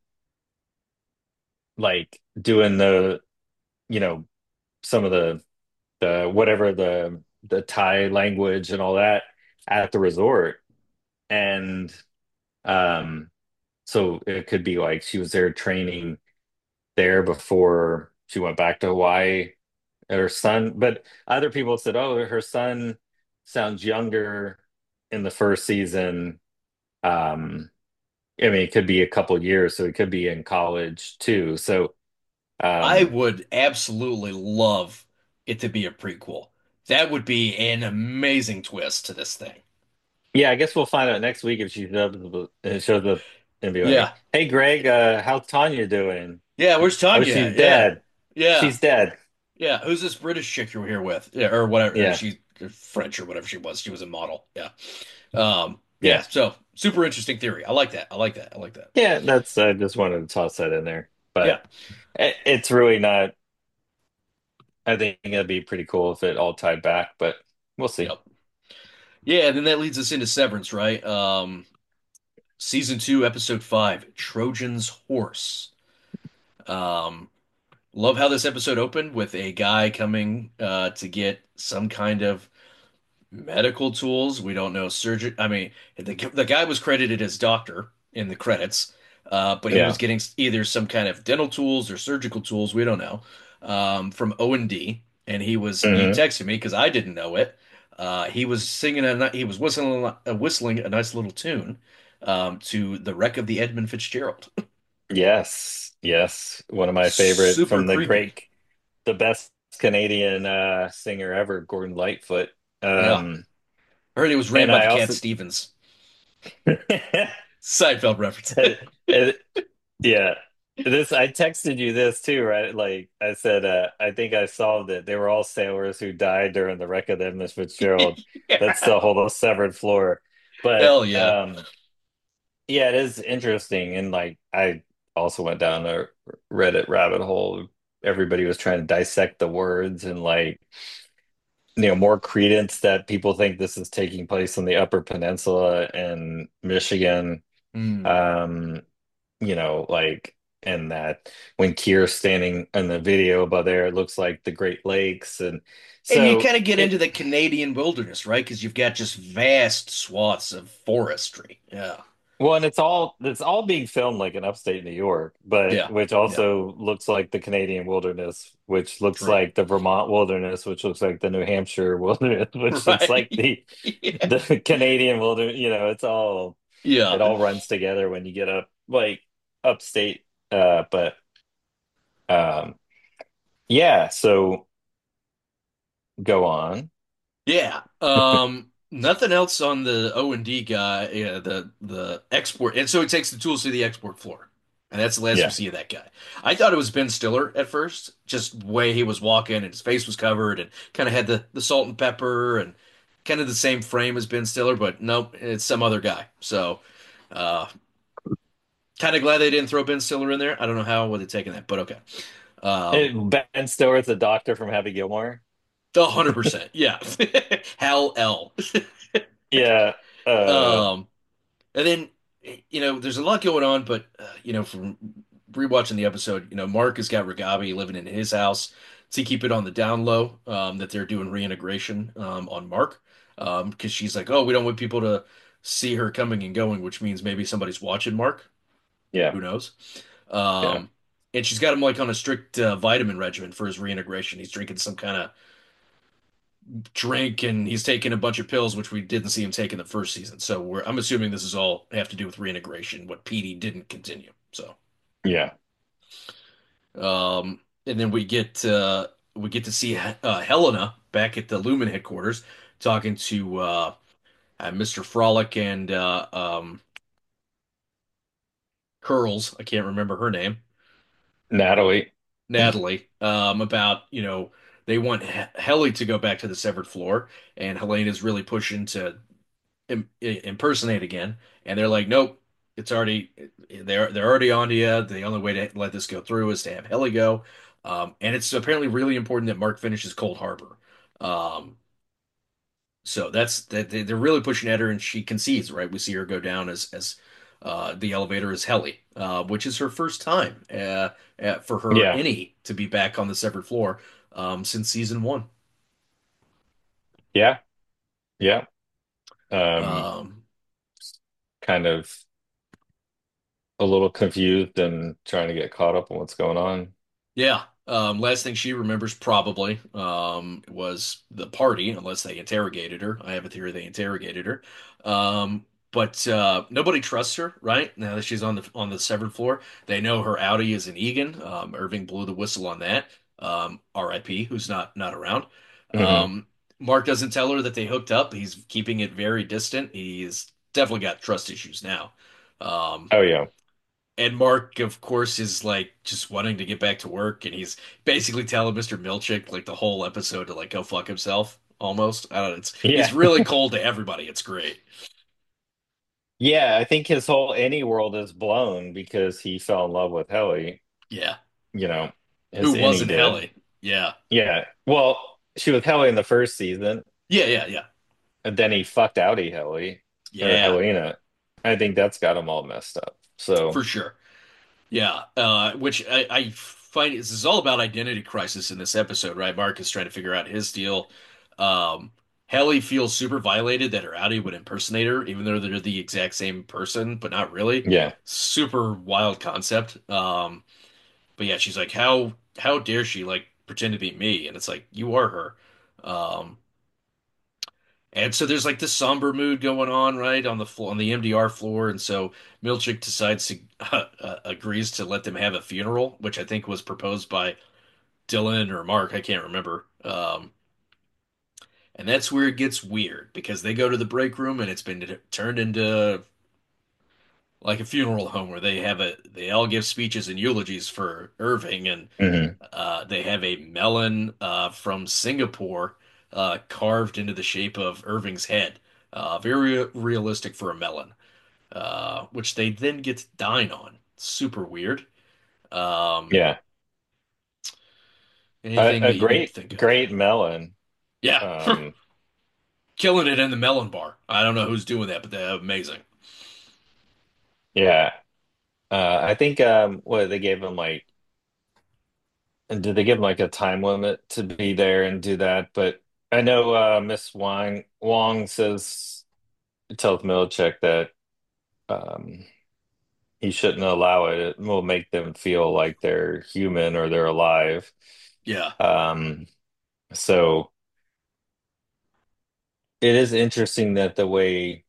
like doing the, you know, some of the the whatever the the Thai language and all that at the resort. And um so it could be like she was there training there before she went back to Hawaii. And her son, but other people said, oh, her son sounds younger in the first season. Um, I mean, it could be a couple years, so it could be in college too. So,
I
um,
would absolutely love it to be a prequel. That would be an amazing twist to this thing.
yeah, I guess we'll find out next week if she shows up, uh, shows up and be like,
Yeah.
"Hey, Greg, uh, how's Tanya doing?
Yeah, where's
Oh,
Tanya
she's
at? Yeah.
dead.
Yeah.
She's dead."
Yeah. Who's this British chick you were here with? Yeah, or whatever.
Yeah,
She French or whatever she was. She was a model. Yeah. Um, yeah,
yeah,
so super interesting theory. I like that. I like that. I like that.
yeah. That's I just wanted to toss that in there,
Yeah.
but it, it's really not. I think it'd be pretty cool if it all tied back, but we'll see.
Yep. Yeah, and then that leads us into Severance, right? Um, season two, episode five, Trojan's Horse. Um, love how this episode opened with a guy coming uh to get some kind of medical tools. We don't know surgeon. I mean, the the guy was credited as doctor in the credits, uh, but he was
Yeah.
getting either some kind of dental tools or surgical tools. We don't know. Um, from O and D, and he was he
Hmm.
texted me because I didn't know it. Uh, he was singing a ni- he was whistling a, whistling a nice little tune um, to the wreck of the Edmund Fitzgerald.
Yes, yes. One of my favorite
Super
from the
creepy.
great, the best Canadian uh, singer ever, Gordon Lightfoot.
Yeah,
Um,
I heard it was ran
and
by the
I
Cat
also,
Stevens. Seinfeld reference.
it, yeah, this I texted you this too, right? Like I said, uh, I think I solved it. They were all sailors who died during the wreck of the Miss Fitzgerald. That's
Yeah.
the whole severed floor. But
Hell yeah.
um, yeah, it is interesting. And like I also went down a Reddit rabbit hole. Everybody was trying to dissect the words and like, you know, more credence that people think this is taking place on the Upper Peninsula in Michigan.
Hmm.
Um, you know, like, and that when Kier's standing in the video above there, it looks like the Great Lakes. And
And you
so
kind of get
it,
into the Canadian wilderness, right? Because you've got just vast swaths of forestry. Yeah.
well, and it's all it's all being filmed like in upstate New York, but
Yeah.
which
Yeah.
also looks like the Canadian wilderness, which looks
True.
like the Vermont wilderness, which looks like the New Hampshire wilderness, which looks like
Right.
the
Yeah.
the Canadian wilderness. You know, it's all
Yeah.
it all runs together when you get up like upstate. Uh, but um, yeah. So go on.
Yeah. Um, nothing else on the O and D guy, yeah, the the export. And so he takes the tools to the export floor. And that's the last we
Yeah.
see of that guy. I thought it was Ben Stiller at first, just the way he was walking and his face was covered and kind of had the, the salt and pepper and kind of the same frame as Ben Stiller, but nope, it's some other guy. So uh kind of glad they didn't throw Ben Stiller in there. I don't know how would have taken that, but okay. Um
And Ben Stiller's a doctor from Happy Gilmore.
the one hundred percent. Yeah. Hal L.
Yeah. Uh,
Um And then, you know, there's a lot going on, but uh, you know, from rewatching the episode, you know, Mark has got Ragabi living in his house to keep it on the down low, um, that they're doing reintegration um, on Mark, um, because she's like, oh, we don't want people to see her coming and going, which means maybe somebody's watching Mark.
yeah.
Who knows?
Yeah.
Um, and she's got him like on a strict uh, vitamin regimen for his reintegration. He's drinking some kind of drink and he's taking a bunch of pills, which we didn't see him take in the first season. So we're I'm assuming this is all have to do with reintegration, what Petey didn't continue. So
Yeah.
um, and then we get uh, we get to see uh, Helena back at the Lumen headquarters talking to uh, uh, mister Frolic and uh, um, Curls. I can't remember her name.
Natalie.
Natalie, um, about, you know, they want H Helly to go back to the severed floor, and Helena's really pushing to im impersonate again. And they're like, nope, it's already they're they're already on to you. The only way to let this go through is to have Helly go. Um, and it's apparently really important that Mark finishes Cold Harbor. Um, so that's that they- they're really pushing at her, and she concedes, right? We see her go down as as uh, the elevator is Helly, uh, which is her first time uh, uh, for her
Yeah.
any to be back on the severed floor um, since season one.
Yeah. Yeah. Um,
Um,
kind of a little confused and trying to get caught up on what's going on.
Yeah. Um, last thing she remembers probably um, was the party, unless they interrogated her. I have a theory they interrogated her. Um, but uh, nobody trusts her, right? Now that she's on the on the severed floor, they know her outie is an Egan. Um, Irving blew the whistle on that. Um, R I P, who's not not around.
Hmm.
Um, Mark doesn't tell her that they hooked up. He's keeping it very distant. He's definitely got trust issues now. Um,
Oh yeah.
and Mark, of course, is like just wanting to get back to work, and he's basically telling mister Milchick like the whole episode to like go fuck himself almost. I don't know. It's he's
Yeah.
really cold to everybody. It's great.
Yeah, I think his whole any world is blown because he fell in love with Helly,
Yeah.
you know,
Who
his any
wasn't
did.
Helly? Yeah.
Yeah. Well, she was Helly in the first season,
Yeah, yeah, yeah.
and then he fucked Outie Helly or
Yeah,
Helena. I think that's got him all messed up.
for
So,
sure. Yeah. Uh, which I, I find this is all about identity crisis in this episode, right? Mark is trying to figure out his deal. Um, Helly feels super violated that her outie would impersonate her, even though they're the exact same person, but not really.
yeah.
Super wild concept. Um, but yeah, she's like, how how dare she like pretend to be me? And it's like, you are her. Um, and so there's like this somber mood going on, right, on the floor, on the M D R floor, and so Milchick decides to uh, uh, agrees to let them have a funeral, which I think was proposed by Dylan or Mark, I can't remember. Um, and that's where it gets weird because they go to the break room and it's been turned into like a funeral home where they have a they all give speeches and eulogies for Irving, and
Hmm.
uh, they have a melon uh, from Singapore uh, carved into the shape of Irving's head. Uh, very realistic for a melon, uh, which they then get to dine on. Super weird. Um,
Yeah. A,
anything
a
that you'd
great,
think of.
great melon.
Yeah,
Um,
killing it in the melon bar. I don't know who's doing that, but they're amazing.
yeah. Uh, I think um what they gave him like and did they give him like a time limit to be there and do that? But I know uh Miss Wang Wong says tells Milchick that um he shouldn't allow it. It will make them feel like they're human or they're alive.
Yeah.
Um so it is interesting that the way,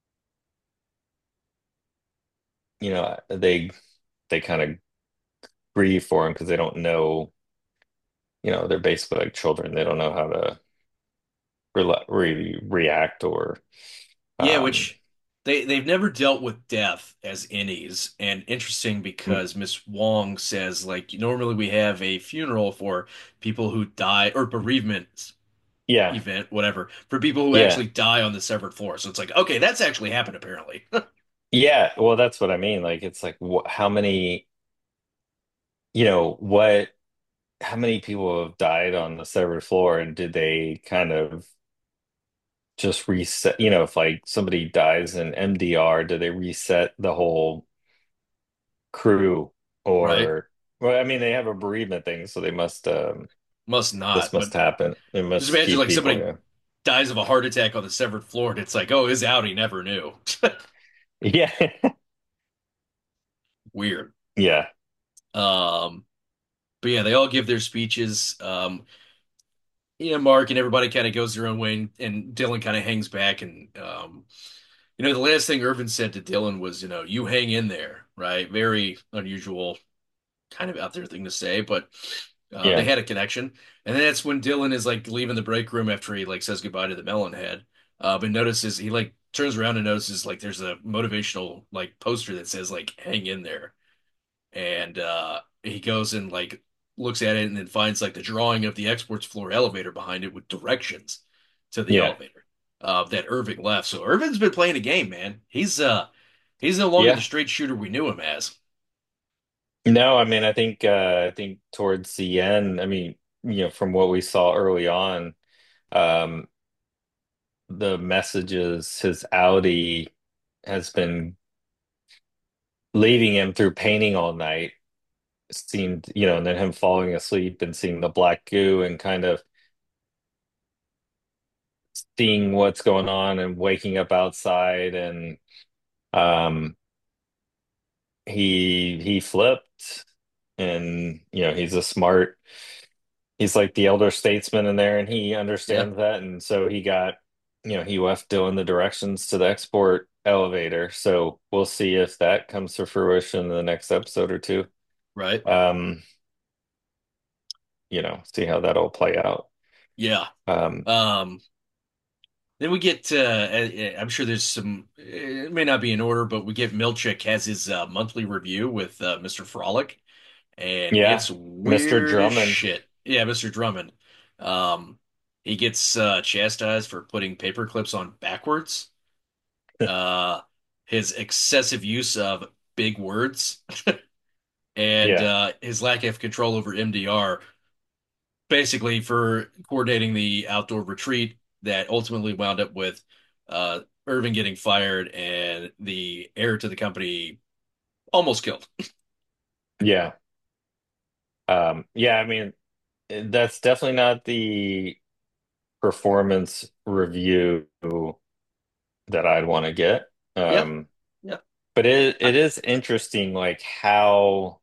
you know, they they kind of grieve for him because they don't know, you know, they're basically like children. They don't know how to re re react or
Yeah,
um
which they they've never dealt with death as innies, and interesting because Miss Wong says like normally we have a funeral for people who die or bereavement
yeah.
event, whatever, for people who
Yeah.
actually die on the severed floor. So it's like, okay, that's actually happened apparently.
Yeah, well, that's what I mean. Like, it's like, wh how many, you know, what, how many people have died on the severed floor, and did they kind of just reset? You know, if like somebody dies in M D R, do they reset the whole crew?
Right?
Or, well, I mean, they have a bereavement thing, so they must, um,
Must
this
not,
must
but
happen. It
just
must
imagine
keep
like
people,
somebody
yeah.
dies of a heart attack on the severed floor, and it's like, oh, his outie never knew.
Yeah.
Weird.
Yeah.
Um, but yeah, they all give their speeches. Um, you know, Mark and everybody kind of goes their own way, and, and Dylan kind of hangs back. And um, you know, the last thing Irvin said to Dylan was, you know, you hang in there, right? Very unusual, kind of out there thing to say, but uh, they
Yeah,
had a connection. And then that's when Dylan is like leaving the break room after he like says goodbye to the melon head. Uh, but notices he like turns around and notices like there's a motivational like poster that says like hang in there. And uh, he goes and like looks at it and then finds like the drawing of the exports floor elevator behind it with directions to the
yeah,
elevator uh, that Irving left. So Irving's been playing a game, man. He's uh he's no longer the
yeah.
straight shooter we knew him as.
No, I mean, I think uh, I think towards the end, I mean, you know, from what we saw early on, um, the messages his Audi has been leading him through painting all night seemed, you know, and then him falling asleep and seeing the black goo and kind of seeing what's going on and waking up outside and um he he flipped and you know he's a smart he's like the elder statesman in there and he
Yeah,
understands that and so he got you know he left Dylan the directions to the export elevator so we'll see if that comes to fruition in the next episode or two
right.
um you know see how that'll play out
Yeah.
um
Um, then we get, uh, uh, I'm sure there's some, it may not be in order, but we get Milchick has his uh, monthly review with uh, mister Frolic, and
yeah
it's
Mister
weird as
Drummond
shit. Yeah, mister Drummond. Um, he gets uh, chastised for putting paper clips on backwards. Uh, his excessive use of big words and
yeah
uh, his lack of control over M D R, basically for coordinating the outdoor retreat that ultimately wound up with uh, Irving getting fired and the heir to the company almost killed.
yeah um yeah I mean that's definitely not the performance review that I'd want to get.
Yeah,
Um,
yeah,
but it
I,
it is interesting, like how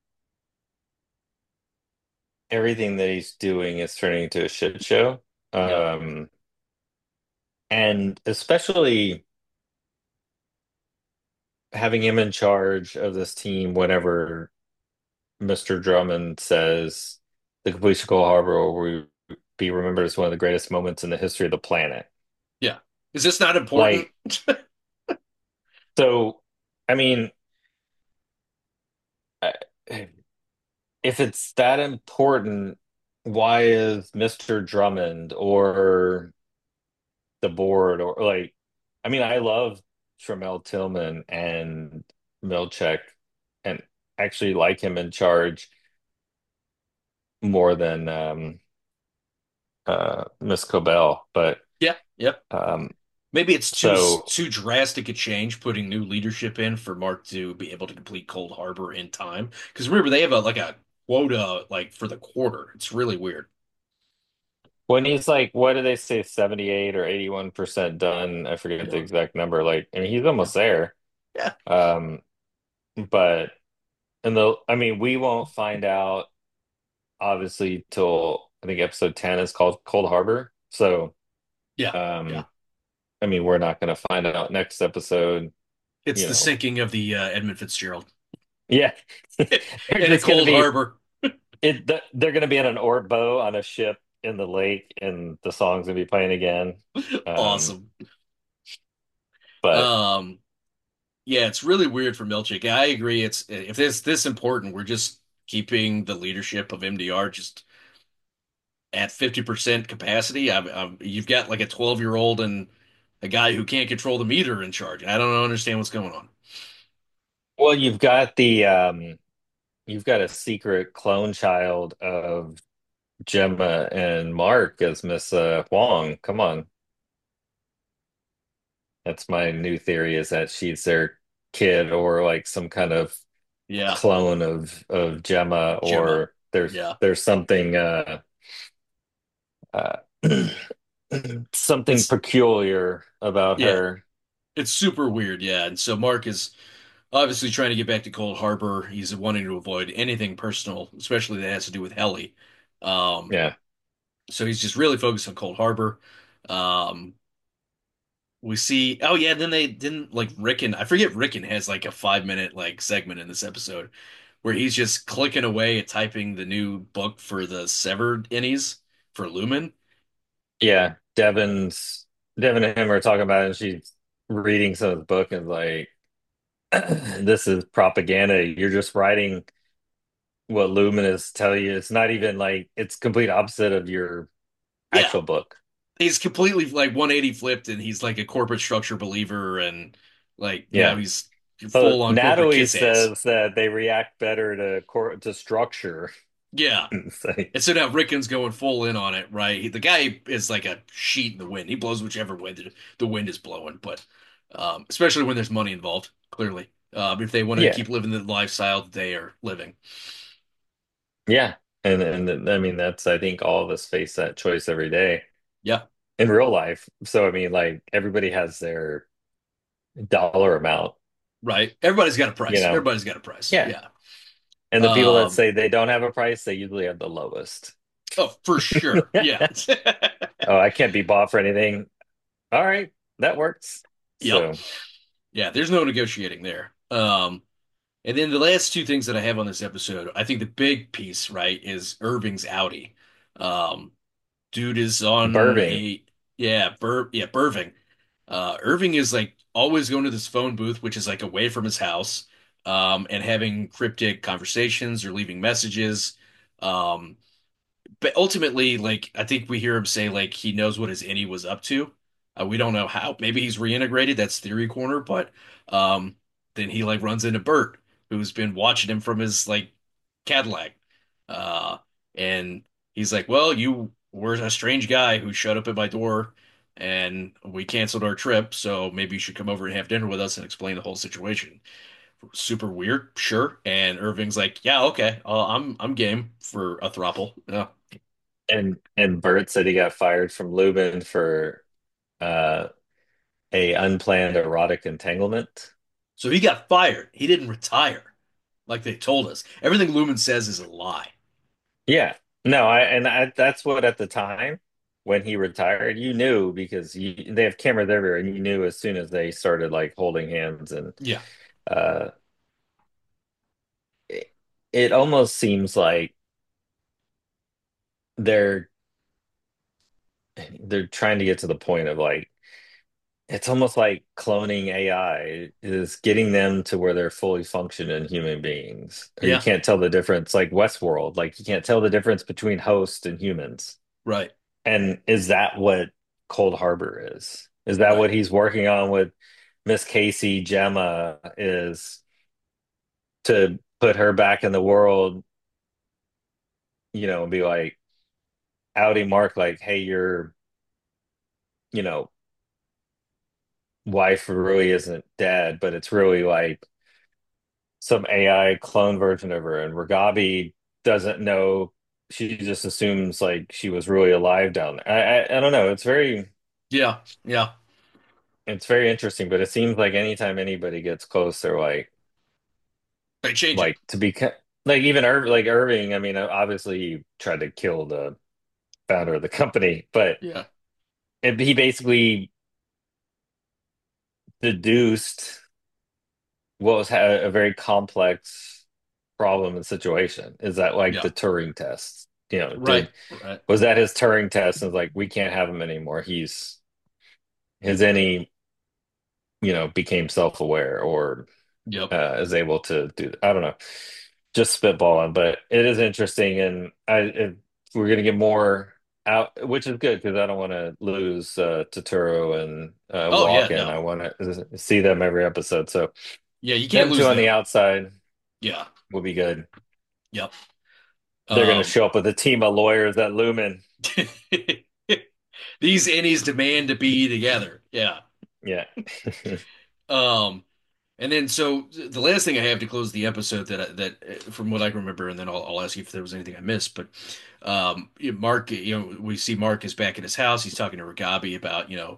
everything that he's doing is turning into a shit show.
yeah,
Um, and especially having him in charge of this team whenever mister Drummond says the completion of Coal Harbor will be remembered as one of the greatest moments in the history of the planet.
yeah. Is this not important?
Like, so, I mean, I- if it's that important, why is mister Drummond or the board or like, I mean, I love Tramel Tillman and Milchek and actually like him in charge more than um, uh, Miss Cobell. But
Yeah, yeah.
um,
Maybe it's too
so
too drastic a change putting new leadership in for Mark to be able to complete Cold Harbor in time. Because remember, they have a like a quota like for the quarter. It's really weird.
when he's like, what do they say, seventy-eight or eighty-one percent done? I forget the
Yeah,
exact number. Like, I mean, he's
yeah,
almost there.
yeah,
Um, but and the, I mean, we won't find out obviously till I think episode ten is called Cold Harbor. So,
yeah, yeah.
um, I mean, we're not going to find out next episode,
It's
you
the
know.
sinking of the uh, Edmund Fitzgerald
Yeah. They're
in a
just going to
cold
be
harbor.
it th- they're going to be in an oar boat on a ship in the lake and the song's going to be playing again. Um,
Awesome.
but
Um, yeah, it's really weird for Milchick. I agree. It's if it's this important, we're just keeping the leadership of M D R just at fifty percent capacity. I, I, you've got like a twelve year old and a guy who can't control the meter in charge. I don't understand what's going on.
well, you've got the um you've got a secret clone child of Gemma and Mark as Miss uh, Huang. Come on. That's my new theory is that she's their kid or like some kind of
Yeah,
clone of of Gemma
Gemma.
or there's
Yeah,
there's something uh uh something
it's
peculiar about
yeah,
her.
it's super weird. Yeah, and so Mark is obviously trying to get back to Cold Harbor. He's wanting to avoid anything personal, especially that has to do with Helly. Um,
Yeah.
so he's just really focused on Cold Harbor. Um, we see, oh yeah, then they didn't like Rickon. I forget Rickon has like a five minute like segment in this episode where he's just clicking away at typing the new book for the Severed Innies for Lumen.
Yeah. Devin's Devin and him are talking about it, and she's reading some of the book and like, this is propaganda. You're just writing what Luminous tell you. It's not even like it's complete opposite of your
Yeah,
actual book.
he's completely like one eighty flipped, and he's like a corporate structure believer, and like you know
Yeah.
he's
So
full on corporate
Natalie
kiss ass.
says that they react better to cor to structure.
Yeah.
It's like,
And so now Rickon's going full in on it, right? He, the guy is like a sheet in the wind. He blows whichever way the, the wind is blowing, but um, especially when there's money involved, clearly. Um, if they want to
yeah,
keep living the lifestyle that they are living.
yeah. And and I mean that's I think all of us face that choice every day
Yeah,
in real life. So I mean like everybody has their dollar amount,
right. Everybody's got a
you
price.
know.
Everybody's got a price.
Yeah.
Yeah.
And the people that
Um,
say they don't have a price, they usually have the lowest.
oh, for sure. Yeah.
Oh, I can't be bought for anything. All right, that works.
Yep.
So
Yeah, there's no negotiating there. Um, and then the last two things that I have on this episode, I think the big piece, right, is Irving's Audi. Um, Dude is on
Burving.
a yeah, Bur yeah, Burving. Uh Irving is like always going to this phone booth, which is like away from his house, um, and having cryptic conversations or leaving messages. Um, but ultimately, like I think we hear him say like he knows what his innie was up to. Uh, we don't know how. Maybe he's reintegrated. That's theory corner, but um, then he like runs into Bert, who's been watching him from his like Cadillac, uh, and he's like, "Well, you were a strange guy who showed up at my door, and we canceled our trip. So maybe you should come over and have dinner with us and explain the whole situation." Super weird, sure. And Irving's like, "Yeah, okay, uh, I'm I'm game for a throuple." Yeah.
And and Bert said he got fired from Lubin for uh a unplanned erotic entanglement.
So he got fired. He didn't retire, like they told us. Everything Lumen says is a lie.
Yeah. No, I and I, that's what at the time when he retired, you knew because you, they have cameras everywhere, and you knew as soon as they started like holding hands and
Yeah,
uh it, it almost seems like they're they're trying to get to the point of like it's almost like cloning A I is getting them to where they're fully functioning human beings. Or you
yeah,
can't tell the difference, like Westworld, like you can't tell the difference between host and humans.
right,
And is that what Cold Harbor is? Is that
right.
what he's working on with Miss Casey Gemma is to put her back in the world, you know, and be like, outing Mark, like, hey, your, you know, wife really isn't dead, but it's really like some A I clone version of her, and Ragabi doesn't know. She just assumes like she was really alive down there. I, I I don't know. It's very
Yeah, yeah.
it's very interesting, but it seems like anytime anybody gets close, they're like
They change it.
like to be ca- like even Irv like Irving. I mean, obviously he tried to kill the founder of the company, but
Yeah,
it, he basically deduced what was ha a very complex problem and situation. Is that like
yeah.
the Turing test? You know,
Right,
did
right.
was that his Turing test? And it's like we can't have him anymore. He's his any you know became self-aware or
Yep.
uh, is able to do. I don't know, just spitballing, but it is interesting, and I if we're gonna get more out, which is good because I don't want to lose uh, Totoro and uh,
Oh yeah,
Walken. I
no.
want to see them every episode. So
Yeah, you can't
them two
lose
on the
them.
outside
Yeah,
will be good.
yep.
They're gonna
Um,
show up with a team of lawyers at Lumen.
these innies demand to be together. Yeah.
Yeah.
Um, and then so the last thing I have to close the episode that I, that uh, from what I can remember, and then I'll, I'll ask you if there was anything I missed. But um, Mark, you know, we see Mark is back at his house. He's talking to Ragabi about, you know,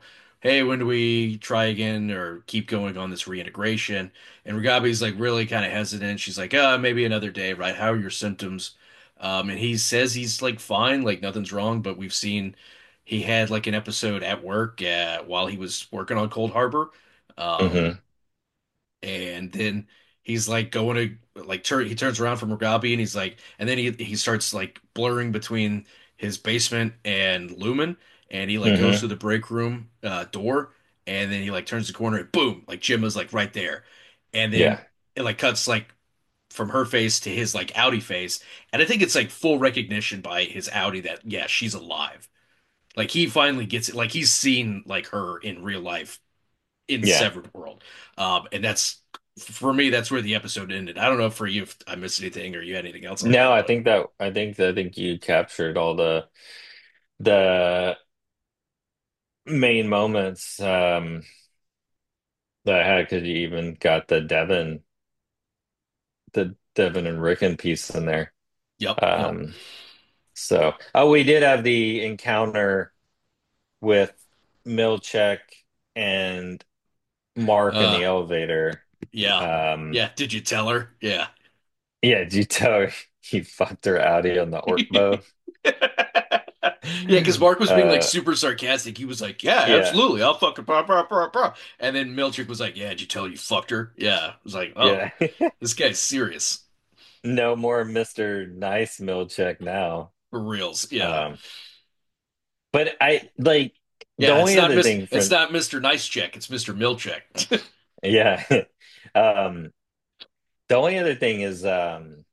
hey, when do we try again or keep going on this reintegration? And Ragabi's like really kind of hesitant. She's like, uh, maybe another day, right? How are your symptoms? Um, and he says he's like fine, like nothing's wrong, but we've seen he had like an episode at work uh, while he was working on Cold Harbor. Um,
Hmm.
and then he's like going to like turn he turns around from Mugabe and he's like and then he he starts like blurring between his basement and Lumen and he like goes
Hmm.
to the break room uh door and then he like turns the corner and boom like Jim was like right there and then
Yeah.
it like cuts like from her face to his like Audi face and I think it's like full recognition by his Audi that yeah she's alive like he finally gets it like he's seen like her in real life in
Yeah.
Severed World. Um, and that's for me, that's where the episode ended. I don't know for you if I missed anything or you had anything else on
No,
that,
I
but
think that I think that I think you captured all the the main moments um that I had because you even got the Devin the Devin and Rickon piece in there.
yep, yep.
Um so oh we did have the encounter with Milchek and Mark in
Uh,
the elevator.
yeah,
Um
yeah. Did you tell her? Yeah.
yeah, did you tell he fucked her Audi on the Ortbo?
Yeah, because Mark was being like
Uh
super sarcastic. He was like, "Yeah,
yeah,
absolutely, I'll fucking blah blah blah blah." And then Milchick was like, "Yeah, did you tell her you fucked her?" Yeah, I was like, "Oh,
yeah.
this guy's serious
No more mister Nice Milchek now.
for reals." Yeah,
Um, but I like the
yeah. It's
only
not
other
Miss.
thing
It's
from
not Mister Nice Check. It's Mister Milcheck.
yeah. Um, the only other thing is um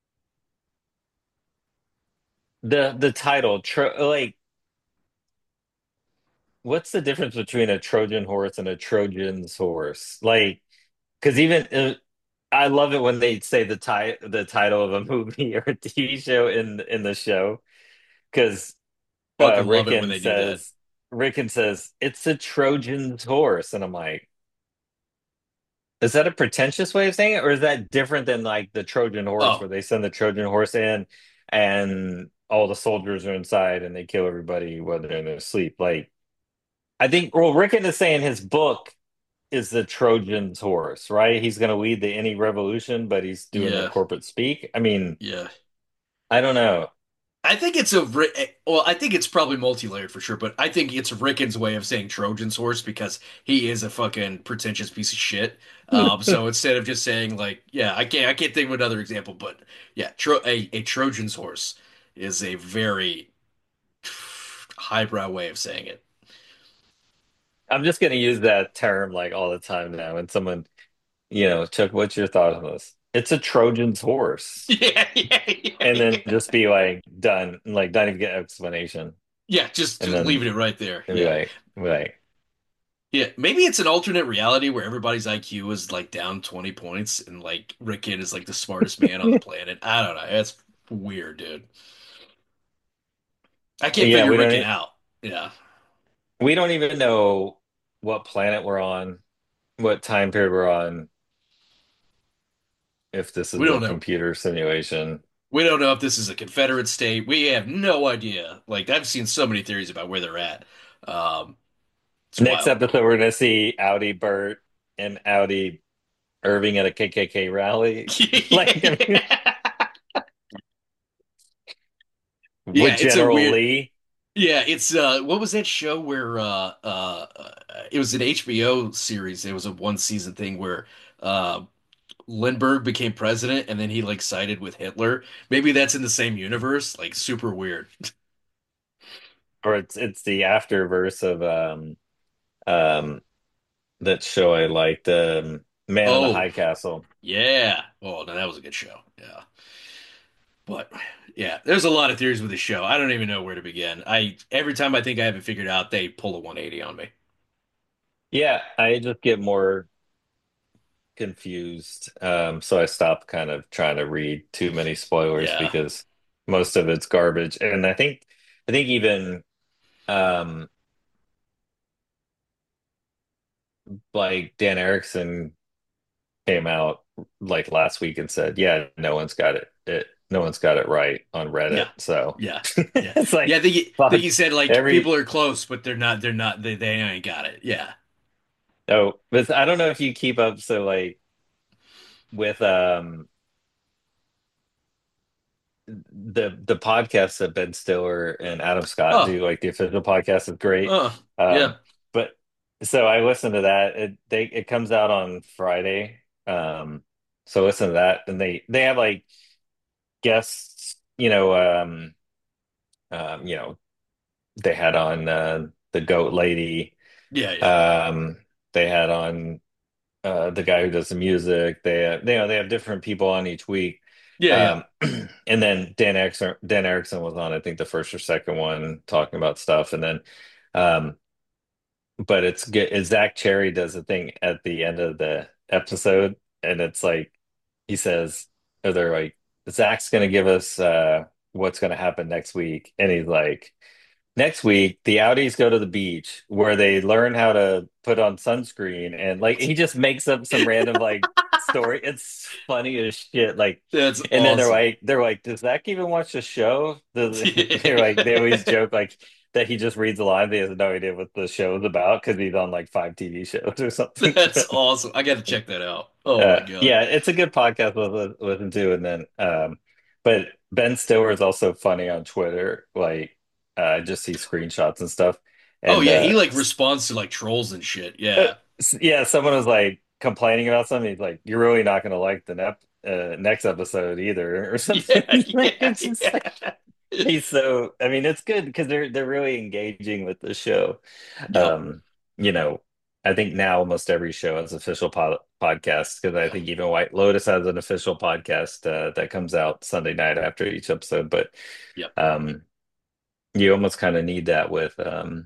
the the title tro like what's the difference between a Trojan horse and a Trojan's horse? Like, because even uh, I love it when they say the ti the title of a movie or a T V show in in the show because uh,
Fucking love it when
Rickon
they do that.
says Rickon says it's a Trojan's horse, and I'm like, is that a pretentious way of saying it, or is that different than like the Trojan horse, where
Oh,
they send the Trojan horse in and all the soldiers are inside and they kill everybody while they're in their sleep? Like, I think well, Rickon is saying his book is the Trojan's horse, right? He's going to lead the any revolution, but he's doing it
yeah,
corporate speak. I mean,
yeah.
I don't know.
I think it's a Ri- eh, well, I think it's probably multi-layered for sure, but I think it's Rickon's way of saying Trojan's horse because he is a fucking pretentious piece of shit. Um, so instead of just saying like, yeah, I can't, I can't think of another example, but yeah, tro a, a Trojan's horse is a very highbrow way of saying it.
I'm just going to use that term like all the time now. When someone, you know, Chuck, what's your thought on this? It's a Trojan's horse.
Yeah, yeah, yeah,
And then
yeah.
just be like done, like not even get an explanation,
Yeah, just
and
just
then
leaving it right there.
and be
Yeah.
like, be like,
Yeah, maybe it's an alternate reality where everybody's I Q is like down twenty points and like Rick Kid is like the smartest man on the planet. I don't know. That's weird, dude. I can't
yeah,
figure
we
Rick
don't
Kid
e-
out. Yeah.
we don't even know what planet we're on, what time period we're on, if this
We
is a
don't know.
computer simulation.
We don't know if this is a Confederate state. We have no idea. Like I've seen so many theories about where they're at. Um, it's
Next
wild.
episode, we're gonna see Audi Bert and Audi Irving at a K K K rally, like I mean,
Yeah,
with
it's a
General
weird.
Lee.
Yeah, it's uh what was that show where uh uh uh, it was an H B O series. It was a one season thing where uh Lindbergh became president and then he like sided with Hitler. Maybe that's in the same universe. Like super weird.
Or it's it's the afterverse of um um that show I liked, um, Man in the
Oh,
High Castle.
yeah. Oh, no, that was a good show. Yeah. But yeah, there's a lot of theories with the show. I don't even know where to begin. I every time I think I have it figured out, they pull a one eighty on me.
Yeah, I just get more confused. Um, so I stopped kind of trying to read too many spoilers
Yeah.
because most of it's garbage. And I think I think even um like Dan Erickson came out like last week and said, yeah, no one's got it. It no one's got it right on Reddit.
Yeah,
so
yeah, yeah,
it's
yeah.
like
I think you, I think
fuck
you said like people
every
are close, but they're not. They're not. They they ain't got it. Yeah.
oh, but I don't know if you keep up. So like with um the the podcast that Ben Stiller and Adam Scott
Oh.
do, like the official podcast is great.
Uh.
Um,
Yeah.
but so I listen to that. It they it comes out on Friday. Um, so listen to that, and they they have like guests. You know, um, um, you know, they had on uh, the Goat Lady.
Yeah. Yeah.
Um, they had on uh, the guy who does the music. They have, they, you know, they have different people on each week.
Yeah. Yeah.
Um, and then Dan Erickson, Dan Erickson was on, I think, the first or second one talking about stuff. And then, um, but it's good. Zach Cherry does a thing at the end of the episode, and it's like he says, or they're like, Zach's going to give us uh, what's going to happen next week, and he's like. Next week, the Audis go to the beach where they learn how to put on sunscreen, and like he just makes up some random like story. It's funny as shit. Like,
That's
and then they're
awesome.
like, they're like, does Zach even watch the show? Does, they're like, they always
That's
joke like that he just reads a line. He has no idea what the show is about because he's on like five T V shows or something.
awesome. I got to check that out. Oh
Uh,
my God.
yeah, it's a good podcast with with him too. And then, um, but Ben Stiller is also funny on Twitter. Like, uh, I just see screenshots and stuff.
Oh
And
yeah,
uh,
he like
s-
responds to like trolls and shit.
uh,
Yeah.
s- yeah, someone was like complaining about something. He's like, "You're really not going to like the nep uh, next episode either," or something.
Yeah.
Like,
Yeah.
it's just like
Yeah.
he's so. I mean, it's good because they're they're really engaging with the show.
Yep.
Um, you know, I think now almost every show has official pod podcast because I think even White Lotus has an official podcast uh, that comes out Sunday night after each episode. But
Yep.
um, you almost kind of need that with um,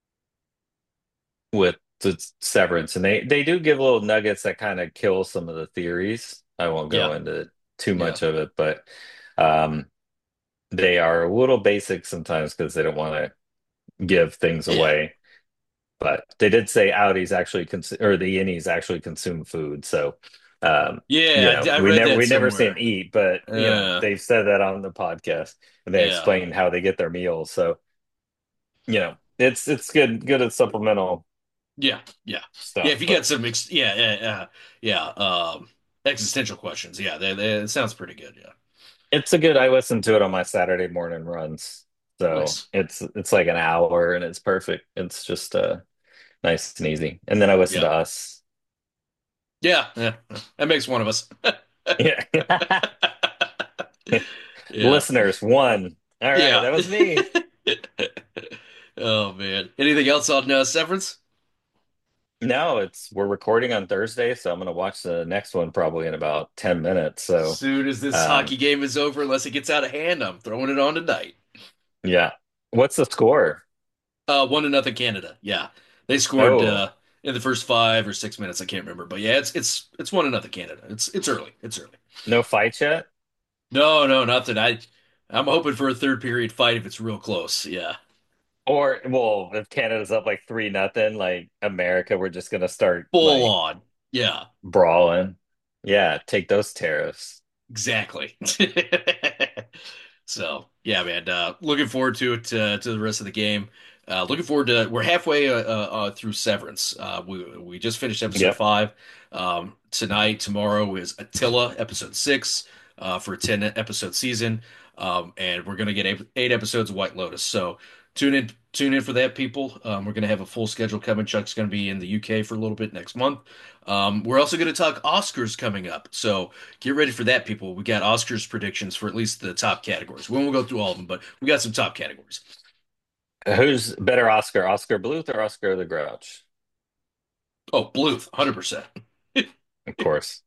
with the Severance, and they they do give little nuggets that kind of kill some of the theories. I won't go
Yeah.
into too
Yeah.
much of it, but um, they are a little basic sometimes because they don't want to give things
Yeah.
away. But they did say Audis actually cons or the innies actually consume food. So, um, you
Yeah. I,
know,
I
we
read
never
that
we never see them
somewhere.
eat, but you know,
Uh.
they've said that on the podcast and they
Yeah.
explain how they get their meals. So, you know, it's it's good good at supplemental
Yeah. Yeah. Yeah.
stuff.
If you
But
get some, ex yeah, yeah, yeah, yeah. Um, existential questions. Yeah. They, they, it sounds pretty good. Yeah.
it's a good. I listen to it on my Saturday morning runs. So
Nice.
it's it's like an hour and it's perfect. It's just uh nice and easy. And then I listen
Yeah.
to us.
Yeah. Yeah. That makes one of us.
Yeah.
Yeah.
Listeners, one. All right,
Yeah.
that was me.
Oh man. Anything else on uh, Severance?
No, it's we're recording on Thursday, so I'm gonna watch the next one probably in about ten minutes. So,
Soon as this
um,
hockey game is over, unless it gets out of hand, I'm throwing it on tonight.
yeah. What's the score?
Uh, one to nothing Canada. Yeah, they scored
Oh,
uh, in the first five or six minutes. I can't remember, but yeah, it's it's it's one to nothing Canada. It's it's early. It's early.
no fight yet?
No, no, nothing. I I'm hoping for a third period fight if it's real close. Yeah,
Or well, if Canada's up like three nothing, like America, we're just gonna start
full
like
on. Yeah,
brawling. Yeah, take those tariffs.
exactly. So yeah, man. Uh, looking forward to it uh, to the rest of the game. Uh, looking forward to. We're halfway uh, uh, uh, through Severance. Uh, we we just finished episode
Yep.
five. Um, tonight, tomorrow is Attila, episode six, uh, for a ten episode season. Um, and we're gonna get eight, eight episodes of White Lotus. So tune in, tune in for that, people. Um, we're gonna have a full schedule coming. Chuck's gonna be in the U K for a little bit next month. Um, we're also gonna talk Oscars coming up. So get ready for that, people. We got Oscars predictions for at least the top categories. We won't go through all of them, but we got some top categories.
Who's better Oscar? Oscar Bluth or Oscar the Grouch?
Oh, Bluth, one hundred percent.
Of course.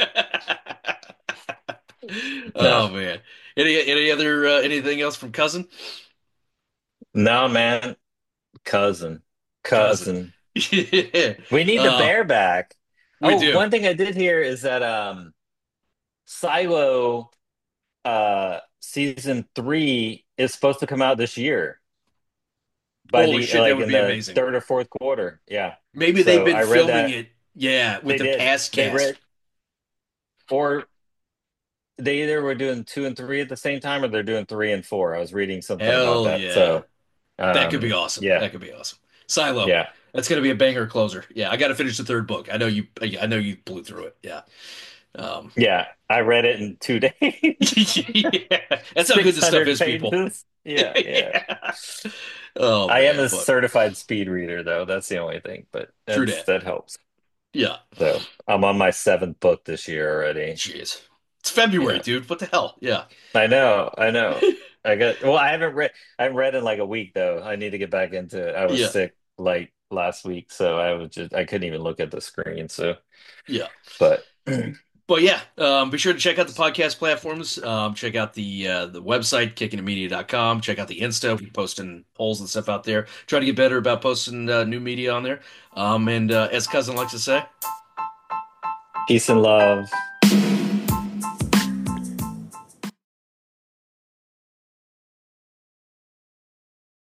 No.
Oh man. Any any other uh, anything else from Cousin?
No, man. Cousin.
Cousin.
Cousin.
Yeah.
We need the
Uh,
bear back.
we
Oh,
do.
one thing I did hear is that um Silo uh season three is supposed to come out this year by
Holy
the
shit, that
like
would
in
be
the
amazing.
third or fourth quarter. Yeah.
Maybe they've
So
been
I read
filming
that
it, yeah, with
they
the
did.
past
They
cast.
read or they either were doing two and three at the same time or they're doing three and four. I was reading something about
Hell
that.
yeah.
So,
That could be
um,
awesome.
yeah,
That could be awesome. Silo.
yeah,
That's gonna be a banger closer. Yeah, I got to finish the third book. I know you. I know you blew through it. Yeah. Um,
yeah. I read it in two days.
yeah. That's how good this stuff
six hundred
is, people.
pages. Yeah, yeah.
Yeah. Oh
I am
man,
a
but
certified speed reader though. That's the only thing, but
true
that's
that.
that helps.
Yeah.
So I'm on my seventh book this year already.
Jeez. It's February,
Yeah.
dude. What the hell? Yeah.
I know, I know. I got well, I haven't read I haven't read in like a week though. I need to get back into it. I was
Yeah.
sick like last week, so I was just I couldn't even look at the screen. So
Yeah.
but
But yeah, um, be sure to check out the podcast platforms. Um, check out the uh, the website, kicking it media dot com. Check out the Insta. We're posting polls and stuff out there. Try to get better about posting uh, new media on there. Um, and uh, as cousin likes to say,
peace and love.